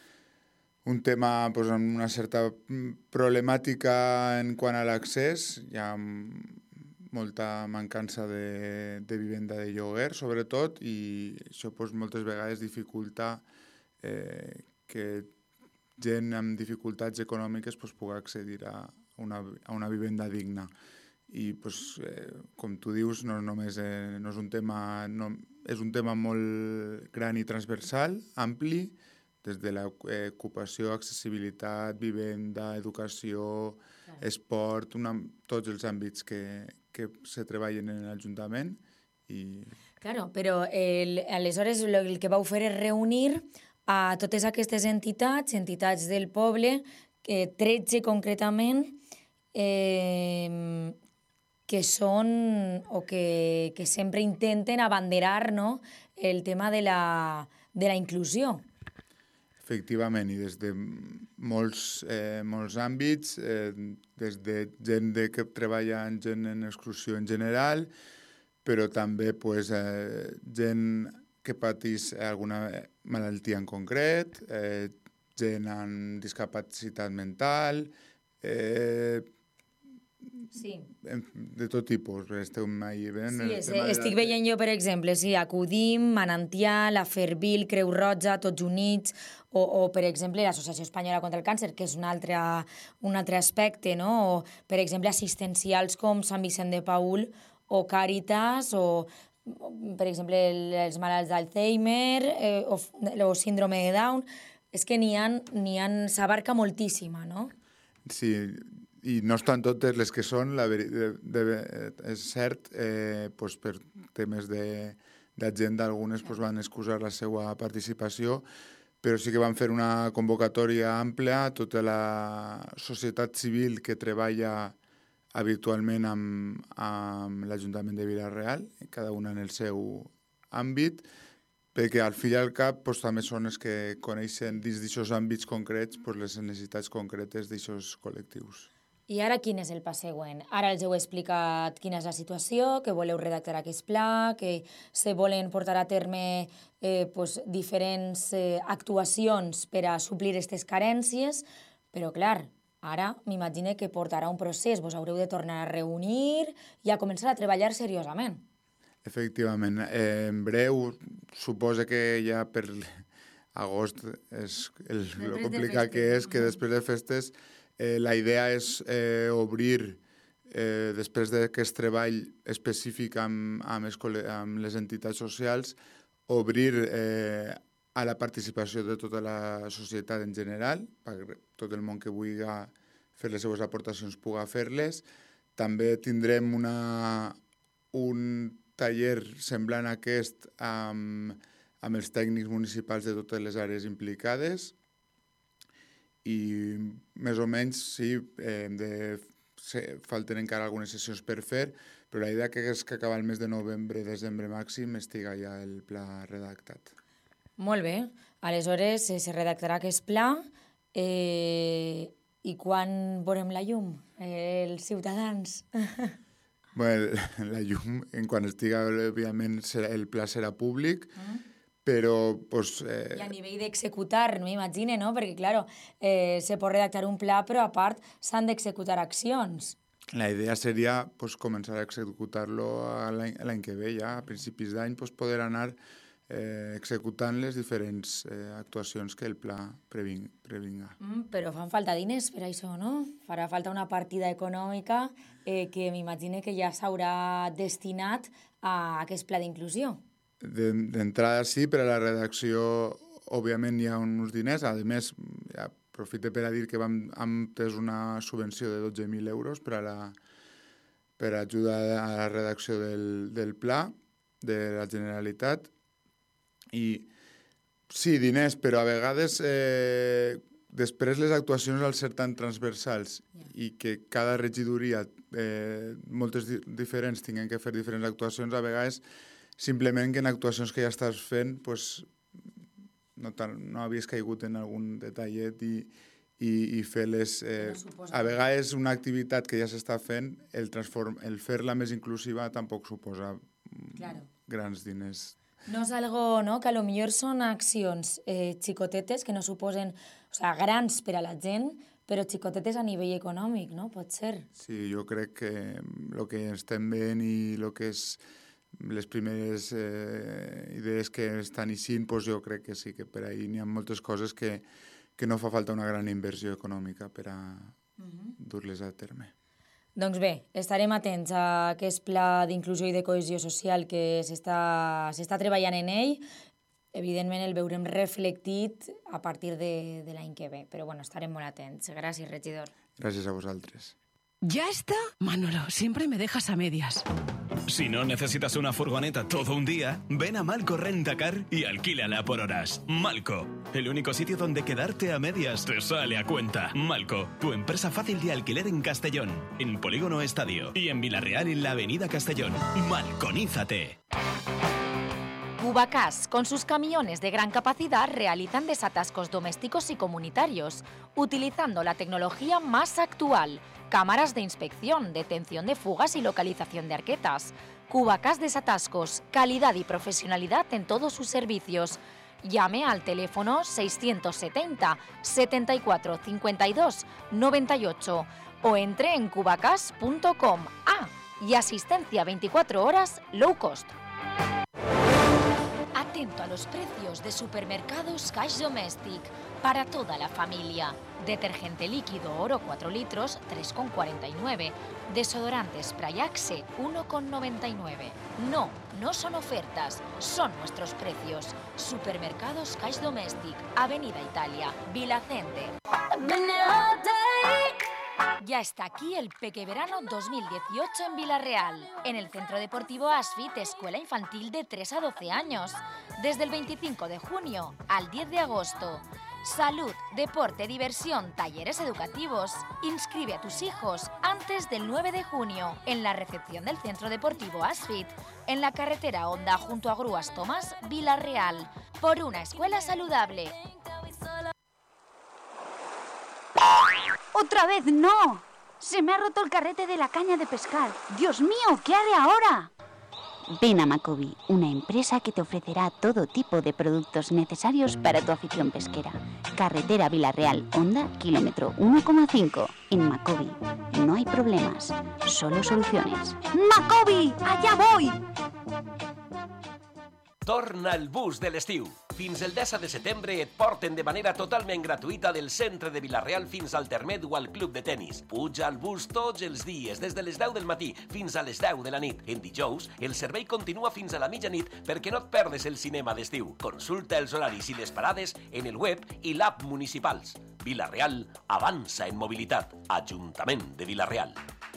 un tema pues, amb una certa problemàtica en quant a l'accés. Hi ha molta mancança de, de vivenda de lloguer, sobretot, i això pues, moltes vegades dificulta eh, que gent amb dificultats econòmiques pues, pugui accedir a una, a una vivenda digna. I, pues, eh, com tu dius, no, només, eh, no és un tema... No, és un tema molt gran i transversal, ampli, des de l'ocupació, accessibilitat, vivenda, educació, esport, una, tots els àmbits que, que se treballen en l'Ajuntament. I... Claro, però el, aleshores el que vau fer és reunir a totes aquestes entitats, entitats del poble, eh, tretze concretament, eh, que són o que, que sempre intenten abanderar, no?, el tema de la, de la inclusió. Efectivament, i des de molts, eh, molts àmbits, eh, des de gent de que treballa en gent en exclusió en general, però també pues, eh, gent que patís alguna malaltia en concret, eh, gent amb discapacitat mental, eh, sí. de tot tipus. Esteu mai veient? Sí, es, estic veient jo, per exemple, sí, Acudim, Manantial, Afervil, Creu Roja, Tots Units, o, o per exemple, l'Associació Espanyola contra el Càncer, que és un altre, un altre aspecte, no? O, per exemple, assistencials com Sant Vicent de Paül o Càritas, o, per exemple, els malalts d'Alzheimer eh, o, o síndrome de Down. És que n'hi ha, n'hi ha, s'abarca moltíssima, no? Sí, i no estan totes les que són, la de, de, és cert, eh, pues per temes d'agenda algunes pues van excusar la seva participació, però sí que van fer una convocatòria àmplia a tota la societat civil que treballa habitualment amb, amb l'Ajuntament de Vila-real, cada una en el seu àmbit, perquè al fi i al cap pues, també són els que coneixen dins d'aquests àmbits concrets pues, les necessitats concretes d'aquests col·lectius. I ara quin és el pas següent? Ara els heu explicat quina és la situació, que voleu redactar aquest pla, que se volen portar a terme eh, pues, diferents eh, actuacions per a suplir aquestes carències, però clar, ara m'imagino que portarà un procés, vos haureu de tornar a reunir i a començar a treballar seriosament. Efectivament. Eh, en breu, suposa que ja per agost és el, el complicat que és, que després de festes Eh, la idea és eh, obrir, eh, després d'aquest treball específic amb, amb, les, amb les entitats socials, obrir eh, a la participació de tota la societat en general, perquè tot el món que vulgui fer les seves aportacions pugui fer-les. També tindrem una, un taller semblant a aquest amb, amb els tècnics municipals de totes les àrees implicades, i més o menys sí, eh, de, se, falten encara algunes sessions per fer, però la idea que és que acaba el mes de novembre, desembre màxim, estiga ja el pla redactat. Molt bé. Aleshores, eh, se redactarà aquest pla eh, i quan veurem la llum, eh, els ciutadans? Bueno, la llum, en quan estiga, òbviament, serà, el pla serà públic, mm. però... Pues, eh... I a nivell d'executar, no m'imagine, no? Perquè, clar, eh, se pot redactar un pla, però a part s'han d'executar accions. La idea seria pues, començar a executar-lo l'any que ve, ja a principis d'any, pues, poder anar eh, executant les diferents eh, actuacions que el pla preving, previnga. Mm, però fan falta diners per això, no? Farà falta una partida econòmica eh, que m'imagine que ja s'haurà destinat a aquest pla d'inclusió. D'entrada sí, per a la redacció òbviament hi ha uns diners, a més, ja aprofite per a dir que vam, hem pres una subvenció de dotze mil euros per a, la, per a ajudar a la redacció del, del pla de la Generalitat. I sí, diners, però a vegades eh, després les actuacions al ser tan transversals yeah. i que cada regidoria, eh, moltes di diferents, tinguin que fer diferents actuacions, a vegades simplement que en actuacions que ja estàs fent pues, no, tan, no havies caigut en algun detallet i, i, i fer-les... Eh, no a vegades una activitat que ja s'està fent, el, transform, el fer-la més inclusiva tampoc suposa claro. grans diners. No és algo, no?, que a lo millor són accions eh, xicotetes que no suposen, o sea, grans per a la gent, però xicotetes a nivell econòmic, no? Pot ser. Sí, jo crec que el que estem veient i el que és les primeres eh, idees que estan eixint, pues jo crec que sí, que per ahí n'hi ha moltes coses que, que no fa falta una gran inversió econòmica per a uh-huh. dur-les a terme. Doncs bé, estarem atents a aquest pla d'inclusió i de cohesió social que s'està treballant en ell. Evidentment el veurem reflectit a partir de, de l'any que ve, però bueno, estarem molt atents. Gràcies, regidor. Gràcies a vosaltres. ¿Ya está? Manolo, siempre me dejas a medias. Si no necesitas una furgoneta todo un día, ven a Malco Rentacar y alquílala por horas. Malco, el único sitio donde quedarte a medias te sale a cuenta. Malco, tu empresa fácil de alquiler en Castellón, en Polígono Estadio y en Villarreal en la Avenida Castellón. Malconízate. Cubacas, con sus camiones de gran capacidad, realizan desatascos domésticos y comunitarios, utilizando la tecnología más actual. Cámaras de inspección, detención de fugas y localización de arquetas. Cubacas Desatascos, calidad y profesionalidad en todos sus servicios. Llame al teléfono seiscientos setenta, setenta y cuatro, cincuenta y dos, noventa y ocho o entre en cubacas punto com. Ah, y asistencia veinticuatro horas low cost. Atento a los precios de Supermercados Cash Domestic para toda la familia. Detergente líquido Oro cuatro litros, tres con cuarenta y nueve. Desodorante Sprayaxe, uno con noventa y nueve. No, no son ofertas, son nuestros precios. Supermercados Cash Domestic, Avenida Italia, Vilacente. Ya está aquí el Pequeverano dos mil dieciocho en Villarreal, en el Centro Deportivo Asfit, Escuela Infantil de tres a doce años, desde el veinticinco de junio al diez de agosto. Salud, deporte, diversión, talleres educativos. Inscribe a tus hijos antes del nueve de junio en la recepción del Centro Deportivo Asfit, en la carretera Honda junto a Grúas Tomás, Villarreal, por una escuela saludable. ¡Otra vez no! Se me ha roto el carrete de la caña de pescar. ¡Dios mío! ¿Qué haré ahora? Ven a Macobi, una empresa que te ofrecerá todo tipo de productos necesarios para tu afición pesquera. Carretera Villarreal, Honda, kilómetro uno coma cinco. En Macobi no hay problemas, solo soluciones. ¡Macobi! ¡Allá voy! Torna el bus de l'estiu. Fins el disset de setembre et porten de manera totalment gratuïta del centre de Vilareal fins al Termet o al club de tennis. Puja al bus tots els dies, des de les deu del matí fins a les deu de la nit. En dijous, el servei continua fins a la mitjanit perquè no et perdes el cinema d'estiu. Consulta els horaris i les parades en el web i l'app municipals. Vilareal avança en mobilitat. Ajuntament de Vilareal.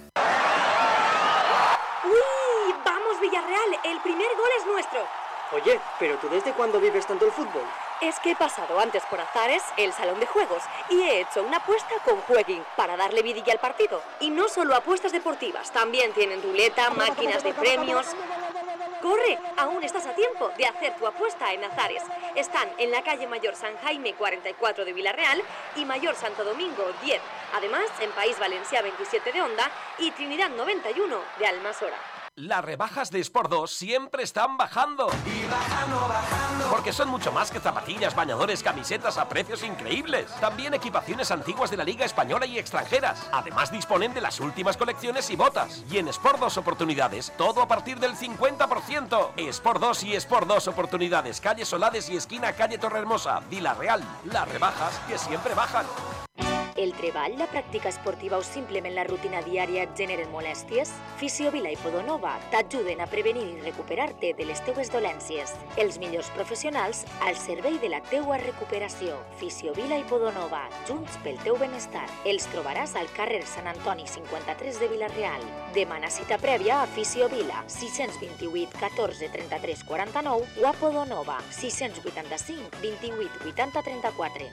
¡Uy! ¡Vamos, Villarreal! El primer gol es nuestro. Oye, ¿pero tú desde cuándo vives tanto el fútbol? Es que he pasado antes por Azares, el salón de juegos, y he hecho una apuesta con Jueguin para darle vidilla al partido. Y no solo apuestas deportivas, también tienen ruleta, máquinas de premios... ¡Corre! Aún estás a tiempo de hacer tu apuesta en Azares. Están en la calle Mayor San Jaime cuarenta y cuatro de Villarreal y Mayor Santo Domingo diez. Además, en País Valencia veintisiete de Onda y Trinidad noventa y uno de Almasora. Las rebajas de Sport dos siempre están bajando. Y bajando, bajando. Porque son mucho más que zapatillas, bañadores, camisetas a precios increíbles. También equipaciones antiguas de la Liga Española y extranjeras. Además disponen de las últimas colecciones y botas. Y en Sport dos Oportunidades, todo a partir del cincuenta por ciento. Sport dos y Sport dos Oportunidades, calle Solades y esquina calle Torrehermosa, Vila-real. Las rebajas que siempre bajan. El treball, la pràctica esportiva o simplement la rutina diària et generen molèsties? Fisiovila i Podonova t'ajuden a prevenir i recuperar-te de les teues dolències. Els millors professionals al servei de la teua recuperació. Fisiovila i Podonova, junts pel teu benestar. Els trobaràs al carrer Sant Antoni cinquanta-tres de Vila-real. Demana cita prèvia a Fisiovila, sis dos vuit, catorze, trenta-tres, quaranta-nou o a Podonova, sis vuitanta-cinc, vint-i-vuit, vuitanta, trenta-quatre.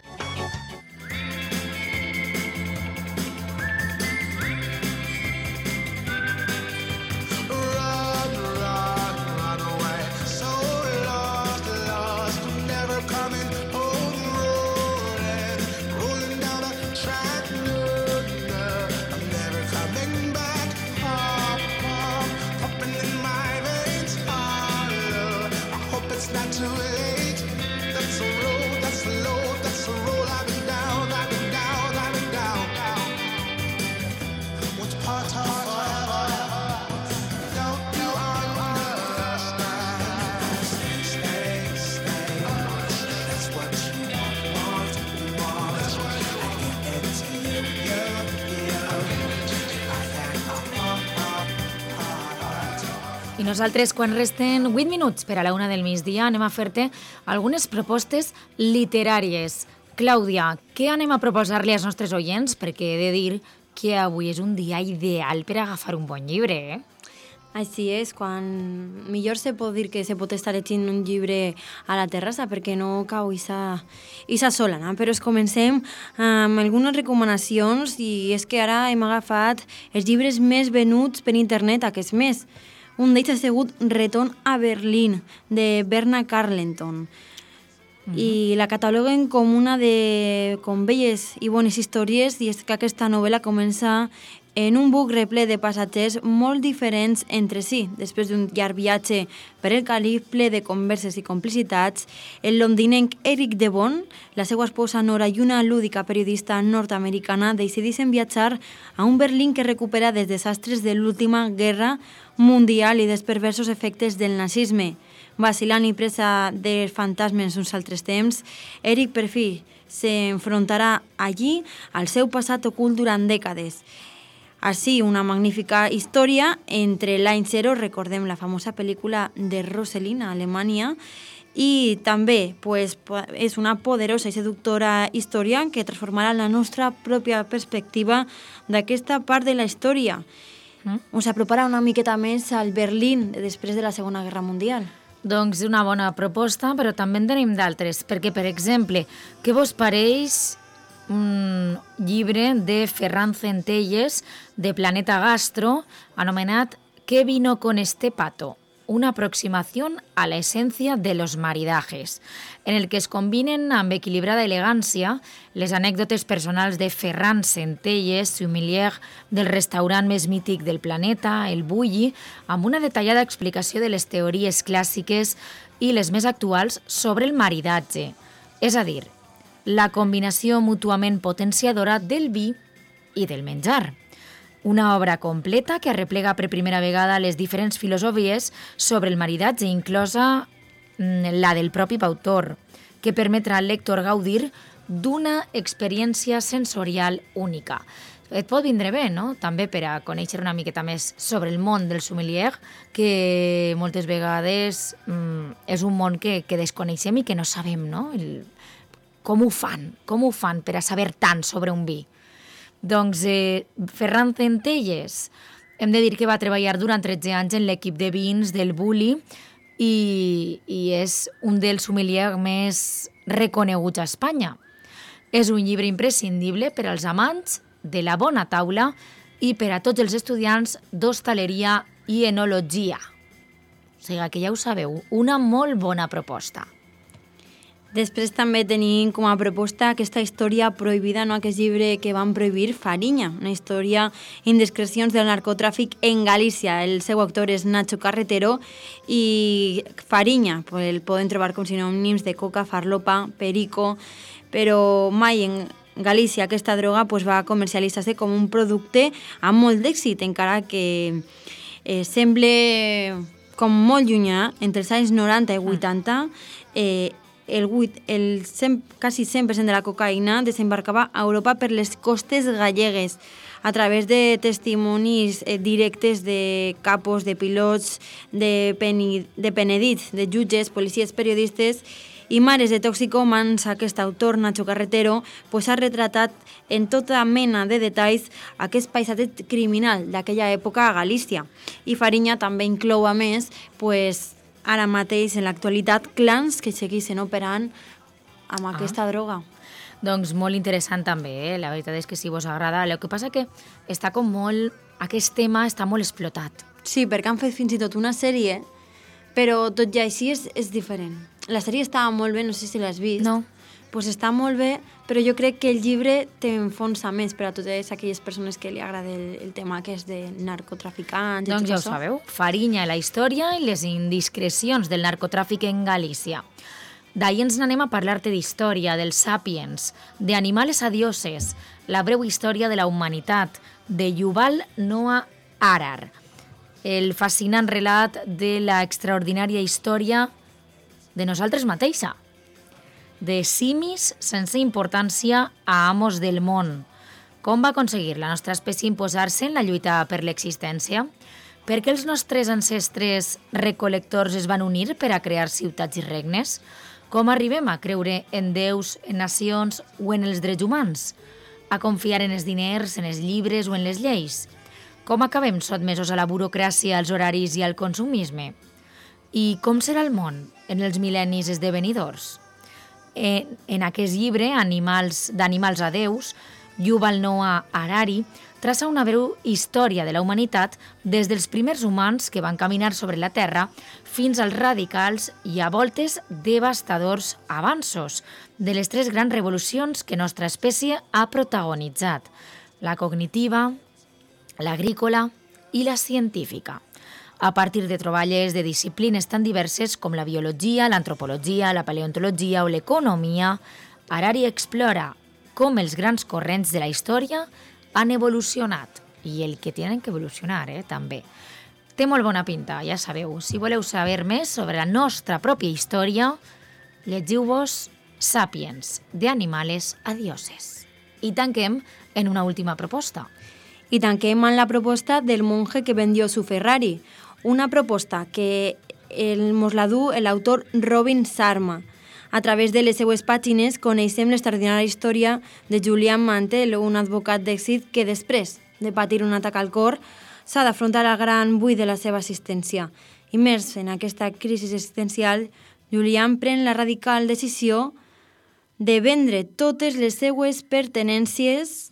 I nosaltres, quan resten vuit minuts per a la una del migdia, anem a fer-te algunes propostes literàries. Clàudia, què anem a proposar-li als nostres oients? Perquè he de dir que avui és un dia ideal per agafar un bon llibre, eh? Així és, quan millor se pot dir que se pot estar llegint un llibre a la terrassa perquè no cau isa, isa sola, no? Però es comencem amb algunes recomanacions i és que ara hem agafat els llibres més venuts per internet aquest mes. Un d'ells ha sigut Retorn a Berlín, de Berna Carleton. Mm-hmm. I la cataloguen com una de com belles i bones històries, i és que aquesta novel·la comença en un buc reple de passatgers molt diferents entre si. Després d'un llarg viatge per el Carib ple de converses i complicitats, el londinenc Eric Devon, la seva esposa Nora i una lúdica periodista nord-americana decideixen viatjar a un Berlín que recupera dels desastres de l'última guerra mundial i dels perversos efectes del nazisme. Vacilant i presa dels fantasmes uns altres temps, Eric per fi s'enfrontarà allí al seu passat ocult durant dècades. Així, una magnífica història entre l'any zero, recordem la famosa pel·lícula de Rosalind a Alemanya, i també pues, és una poderosa i seductora història que transformarà la nostra pròpia perspectiva d'aquesta part de la història. Mm? Ens aproparà una miqueta més al Berlín després de la Segona Guerra Mundial. Doncs una bona proposta, però també en tenim d'altres, perquè, per exemple, què vos pareix un llibre de Ferran Centelles de Planeta Gastro anomenat ¿Qué vino con este pato? Una aproximación a la esencia de los maridajes, en el que es combinen amb equilibrada elegància les anècdotes personals de Ferran Centelles, sommelier del restaurant més mític del planeta, el Bulli, amb una detallada explicació de les teories clàssiques i les més actuals sobre el maridatge, és a dir, la combinació mútuament potenciadora del vi i del menjar. Una obra completa que arreplega per primera vegada les diferents filosofies sobre el maridatge, inclosa la del propi autor, que permetrà al lector gaudir d'una experiència sensorial única. Et pot vindre bé, no?, també per a conèixer una miqueta més sobre el món del sommelier, que moltes vegades mm, és un món que, que desconeixem i que no sabem, no?, el, com ho fan, com ho fan per a saber tant sobre un vi. Doncs eh, Ferran Centelles, hem de dir que va treballar durant tretze anys en l'equip de vins del Bulli i, i és un dels sommeliers més reconeguts a Espanya. És un llibre imprescindible per als amants de la bona taula i per a tots els estudiants d'hostaleria i enologia. O sigui que ja ho sabeu, una molt bona proposta. Després també tenim com a proposta aquesta història prohibida, no? Aquest llibre que van prohibir, Fariña, una història indiscrecions del narcotràfic en Galícia. El seu autor és Nacho Carretero i Fariña el poden trobar com sinònims de coca, farlopa, perico, però mai en Galícia aquesta droga pues, va comercialitzar-se com un producte amb molt d'èxit, encara que eh, sembla com molt llunyà, entre els anys noranta i vuitanta, eh, el, el cent, quasi cent per cent de la cocaïna desembarcava a Europa per les costes gallegues a través de testimonis eh, directes de capos, de pilots, de, peni, de penedits, de jutges, policies, periodistes i mares de toxicòmans. Aquest autor, Nacho Carretero, pues, ha retratat en tota mena de detalls aquest paisatge criminal d'aquella època a Galícia. I Fariña també inclou, a més, pues, ara mateix, en l'actualitat, clans que segueixen operant amb ah. aquesta droga. Doncs molt interessant també, eh? La veritat és que si vos agrada. El que passa que està com molt... Aquest tema està molt explotat. Sí, perquè han fet fins i tot una sèrie, però tot i així és, és diferent. La sèrie estava molt bé, no sé si l'has vist. No. Pues està molt bé, però jo crec que el llibre t'enfonsa més per a totes aquelles persones que li agrada el, el tema que és de narcotraficants. Doncs ja ho sabeu, Fariña, la història i les indiscrecions del narcotràfic en Galícia. D'ahir ens n'anem a parlar-te d'història, dels Sapiens, de Animales a dioses, la breu història de la humanitat, de Yuval Noah Harari, el fascinant relat de la extraordinària història de nosaltres mateixa, de simis sense importància a amos del món. Com va aconseguir la nostra espècie imposar-se en la lluita per l'existència? Per què els nostres ancestres recolectors es van unir per a crear ciutats i regnes? Com arribem a creure en déus, en nacions o en els drets humans? A confiar en els diners, en els llibres o en les lleis? Com acabem sotmesos a la burocràcia, als horaris i al consumisme? I com serà el món en els mil·lennis esdevenidors? En, en aquest llibre, Animals, d'Animals a Déus, Yuval Noah Harari traça una breu història de la humanitat des dels primers humans que van caminar sobre la Terra fins als radicals i a voltes devastadors avanços de les tres grans revolucions que nostra espècie ha protagonitzat: la cognitiva, l'agrícola i la científica. A partir de troballes de disciplines tan diverses com la biologia, l'antropologia, la paleontologia o l'economia, Harari explora com els grans corrents de la història han evolucionat i el que tenen que evolucionar, eh, també. Té molt bona pinta, ja sabeu. Si voleu saber més sobre la nostra pròpia història, llegiu-vos Sapiens, de Animales a dioses. I tanquem en una última proposta. I tanquem amb la proposta del monje que vendió su Ferrari, una proposta que el mos la du l'autor Robin Sharma. A través de les seues pàgines coneixem l'extraordinària història de Julian Mantel, un advocat d'èxit que després de patir un atac al cor s'ha d'afrontar al gran buit de la seva existència. Immers en aquesta crisi existencial, Julian pren la radical decisió de vendre totes les seues pertenències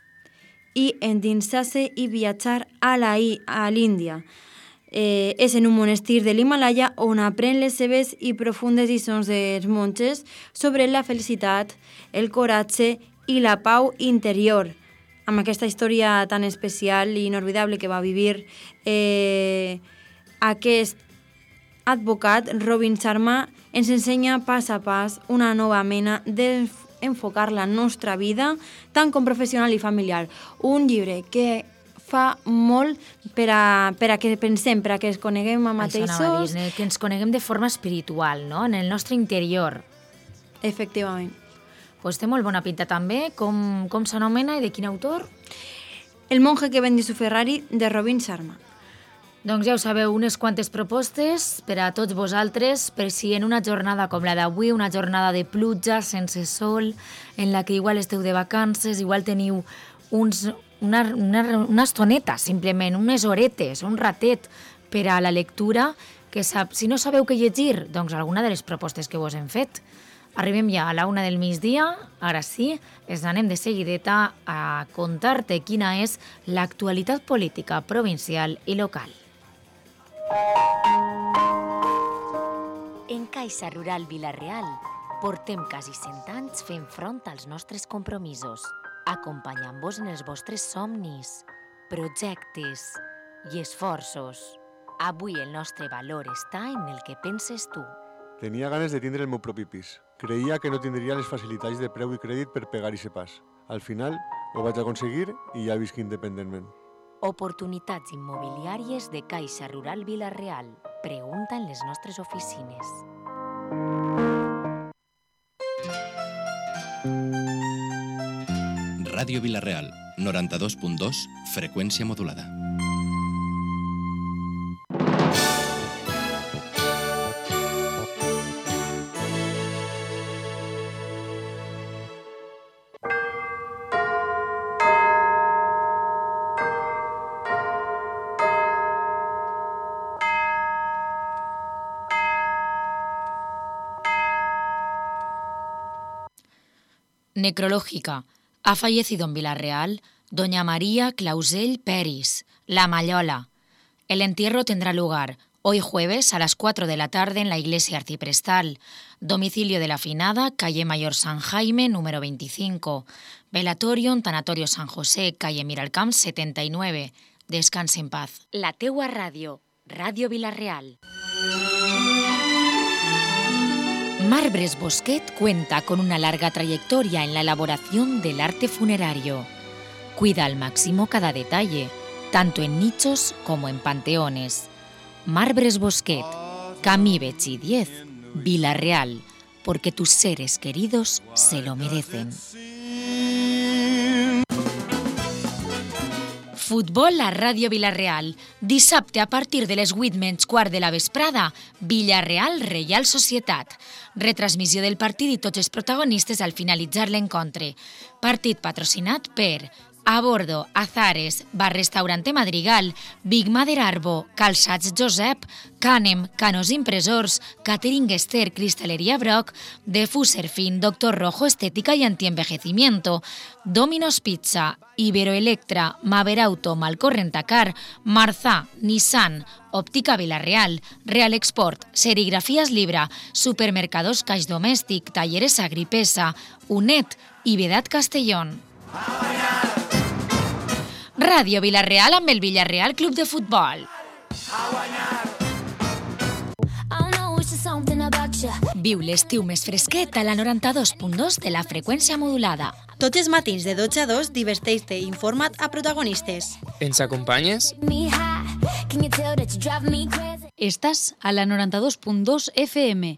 i endinsar-se i viatjar a l'Índia. Eh, és en un monestir de l'Himalaya on aprèn les seves i profundes lliçons dels monges sobre la felicitat, el coratge i la pau interior. Amb aquesta història tan especial i inolvidable que va vivir eh, aquest advocat, Robin Sharma, ens ensenya pas a pas una nova mena d'enfocar la nostra vida, tant com professional i familiar. Un llibre que fa molt per a, per a que pensem, per a que ens coneguem a mateixos. Això anava a dir, que ens coneguem de forma espiritual, no? En el nostre interior. Efectivament. Pues té molt bona pinta també. Com, com s'anomena i de quin autor? El monje que vendió su Ferrari, de Robin Sharma. Doncs ja ho sabeu, unes quantes propostes per a tots vosaltres, per si en una jornada com la d'avui, una jornada de pluja, sense sol, en la que igual esteu de vacances, igual teniu uns... Una, una, una estoneta, simplement, unes horetes, un ratet per a la lectura, que sap, si no sabeu què llegir, doncs alguna de les propostes que vos hem fet. Arribem ja a la una del migdia, ara sí, ens anem de seguideta a contar-te quina és l'actualitat política provincial i local. En Caixa Rural Vila-real portem quasi cent anys fent front als nostres compromisos, acompanyant-vos en els vostres somnis, projectes i esforços. Avui el nostre valor està en el que penses tu. Tenia ganes de tindre el meu propi pis. Creia que no tindria les facilitats de preu i crèdit per pegar-hi pas. Al final ho vaig aconseguir i ja visc independentment. Oportunitats immobiliàries de Caixa Rural Vila-real. Pregunta en les nostres oficines. Ràdio Vila-real, noranta-dos punt dos, freqüència modulada. Necrológica. Ha fallecido en Vila-real doña María Clausell Peris, la Mallola. El entierro tendrá lugar hoy jueves a las cuatro de la tarde en la iglesia arciprestal. Domicilio de la finada, calle Mayor San Jaime, número veinticinco. Velatorio en Tanatorio San José, calle Miralcamp setenta y nueve. Descanse en paz. La teua ràdio, Ràdio Vila-real. Marbres Bosquet cuenta con una larga trayectoria en la elaboración del arte funerario. Cuida al máximo cada detalle, tanto en nichos como en panteones. Marbres Bosquet, Camí Betxí diez, Vila-real, porque tus seres queridos se lo merecen. Futbol a Ràdio Vila-real. Dissabte a partir de les vuit menys quart de la vesprada, Vila-real Reial Societat. Retransmissió del partit i tots els protagonistes al finalitzar l'encontre. Partit patrocinat per A Bordo, Azares, Bar Restaurante Madrigal, Big Mother Arbo, Calçats Josep, Canem, Canos Impressors, Catering Esther, Cristalería Brock, Defuser Fin, Doctor Rojo, Estética y Antienvejecimiento, Domino's Pizza, Iberoelectra, Maverauto, Malcorrentacar, Marzà, Nissan, Òptica Vila-real, Real Export, Serigrafías Libra, Supermercados Caix Domèstic, Talleres Agripesa, UNED i Vedat Castellón. Ràdio Vila-real amb el Villarreal Club de Futbol. Viu l'estiu més fresquet a la noranta-dos punt dos de la freqüència modulada. Tots els matins de dotze a dos diverteix-te i informa't a protagonistes. Ens acompanyes? Estàs a la noranta-dos punt dos F M.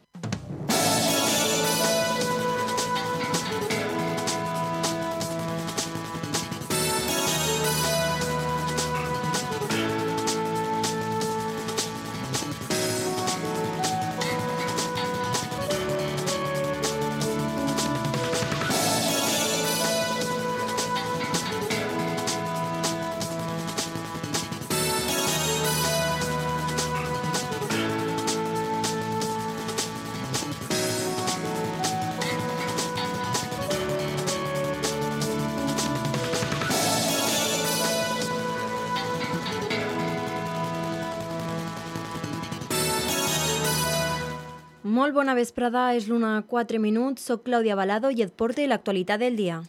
Molt bona vesprada, és l'una quatre minuts, soc Clàudia Balado i et porto l'actualitat del dia.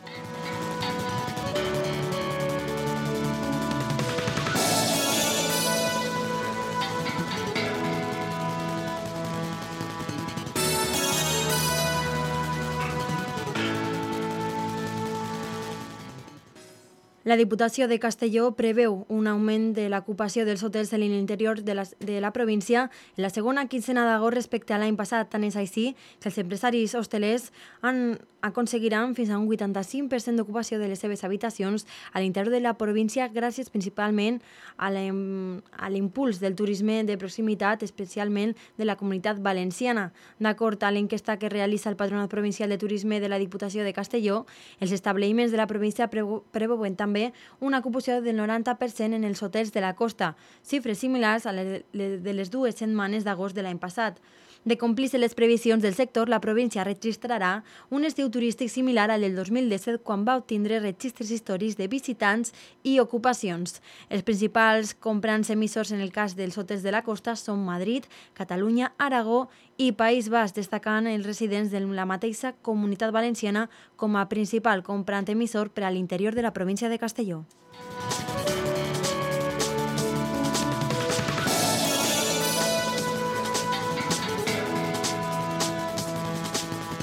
La Diputació de Castelló preveu un augment de l'ocupació dels hotels en l'interior de, la, de la província en la segona quincena d'agost respecte a l'any passat. Tant és així que els empresaris hostelers han, aconseguiran fins a un vuitanta-cinc per cent d'ocupació de les seves habitacions a l'interior de la província gràcies principalment a l'impuls del turisme de proximitat, especialment de la Comunitat Valenciana. D'acord a l'enquesta que realitza el Patronat Provincial de Turisme de la Diputació de Castelló, els establiments de la província preveuen també una ocupació del noranta per cent en els hotels de la costa, xifres similars a les de les dues setmanes d'agost de l'any passat. De complir-se les previsions del sector, la província registrarà un estiu turístic similar al del dos mil disset, quan va obtindre registres històrics de visitants i ocupacions. Els principals comprants emissors en el cas dels hotels de la costa són Madrid, Catalunya, Aragó i País Basc, destacant els residents de la mateixa Comunitat Valenciana com a principal comprant emissor per a l'interior de la província de Castelló.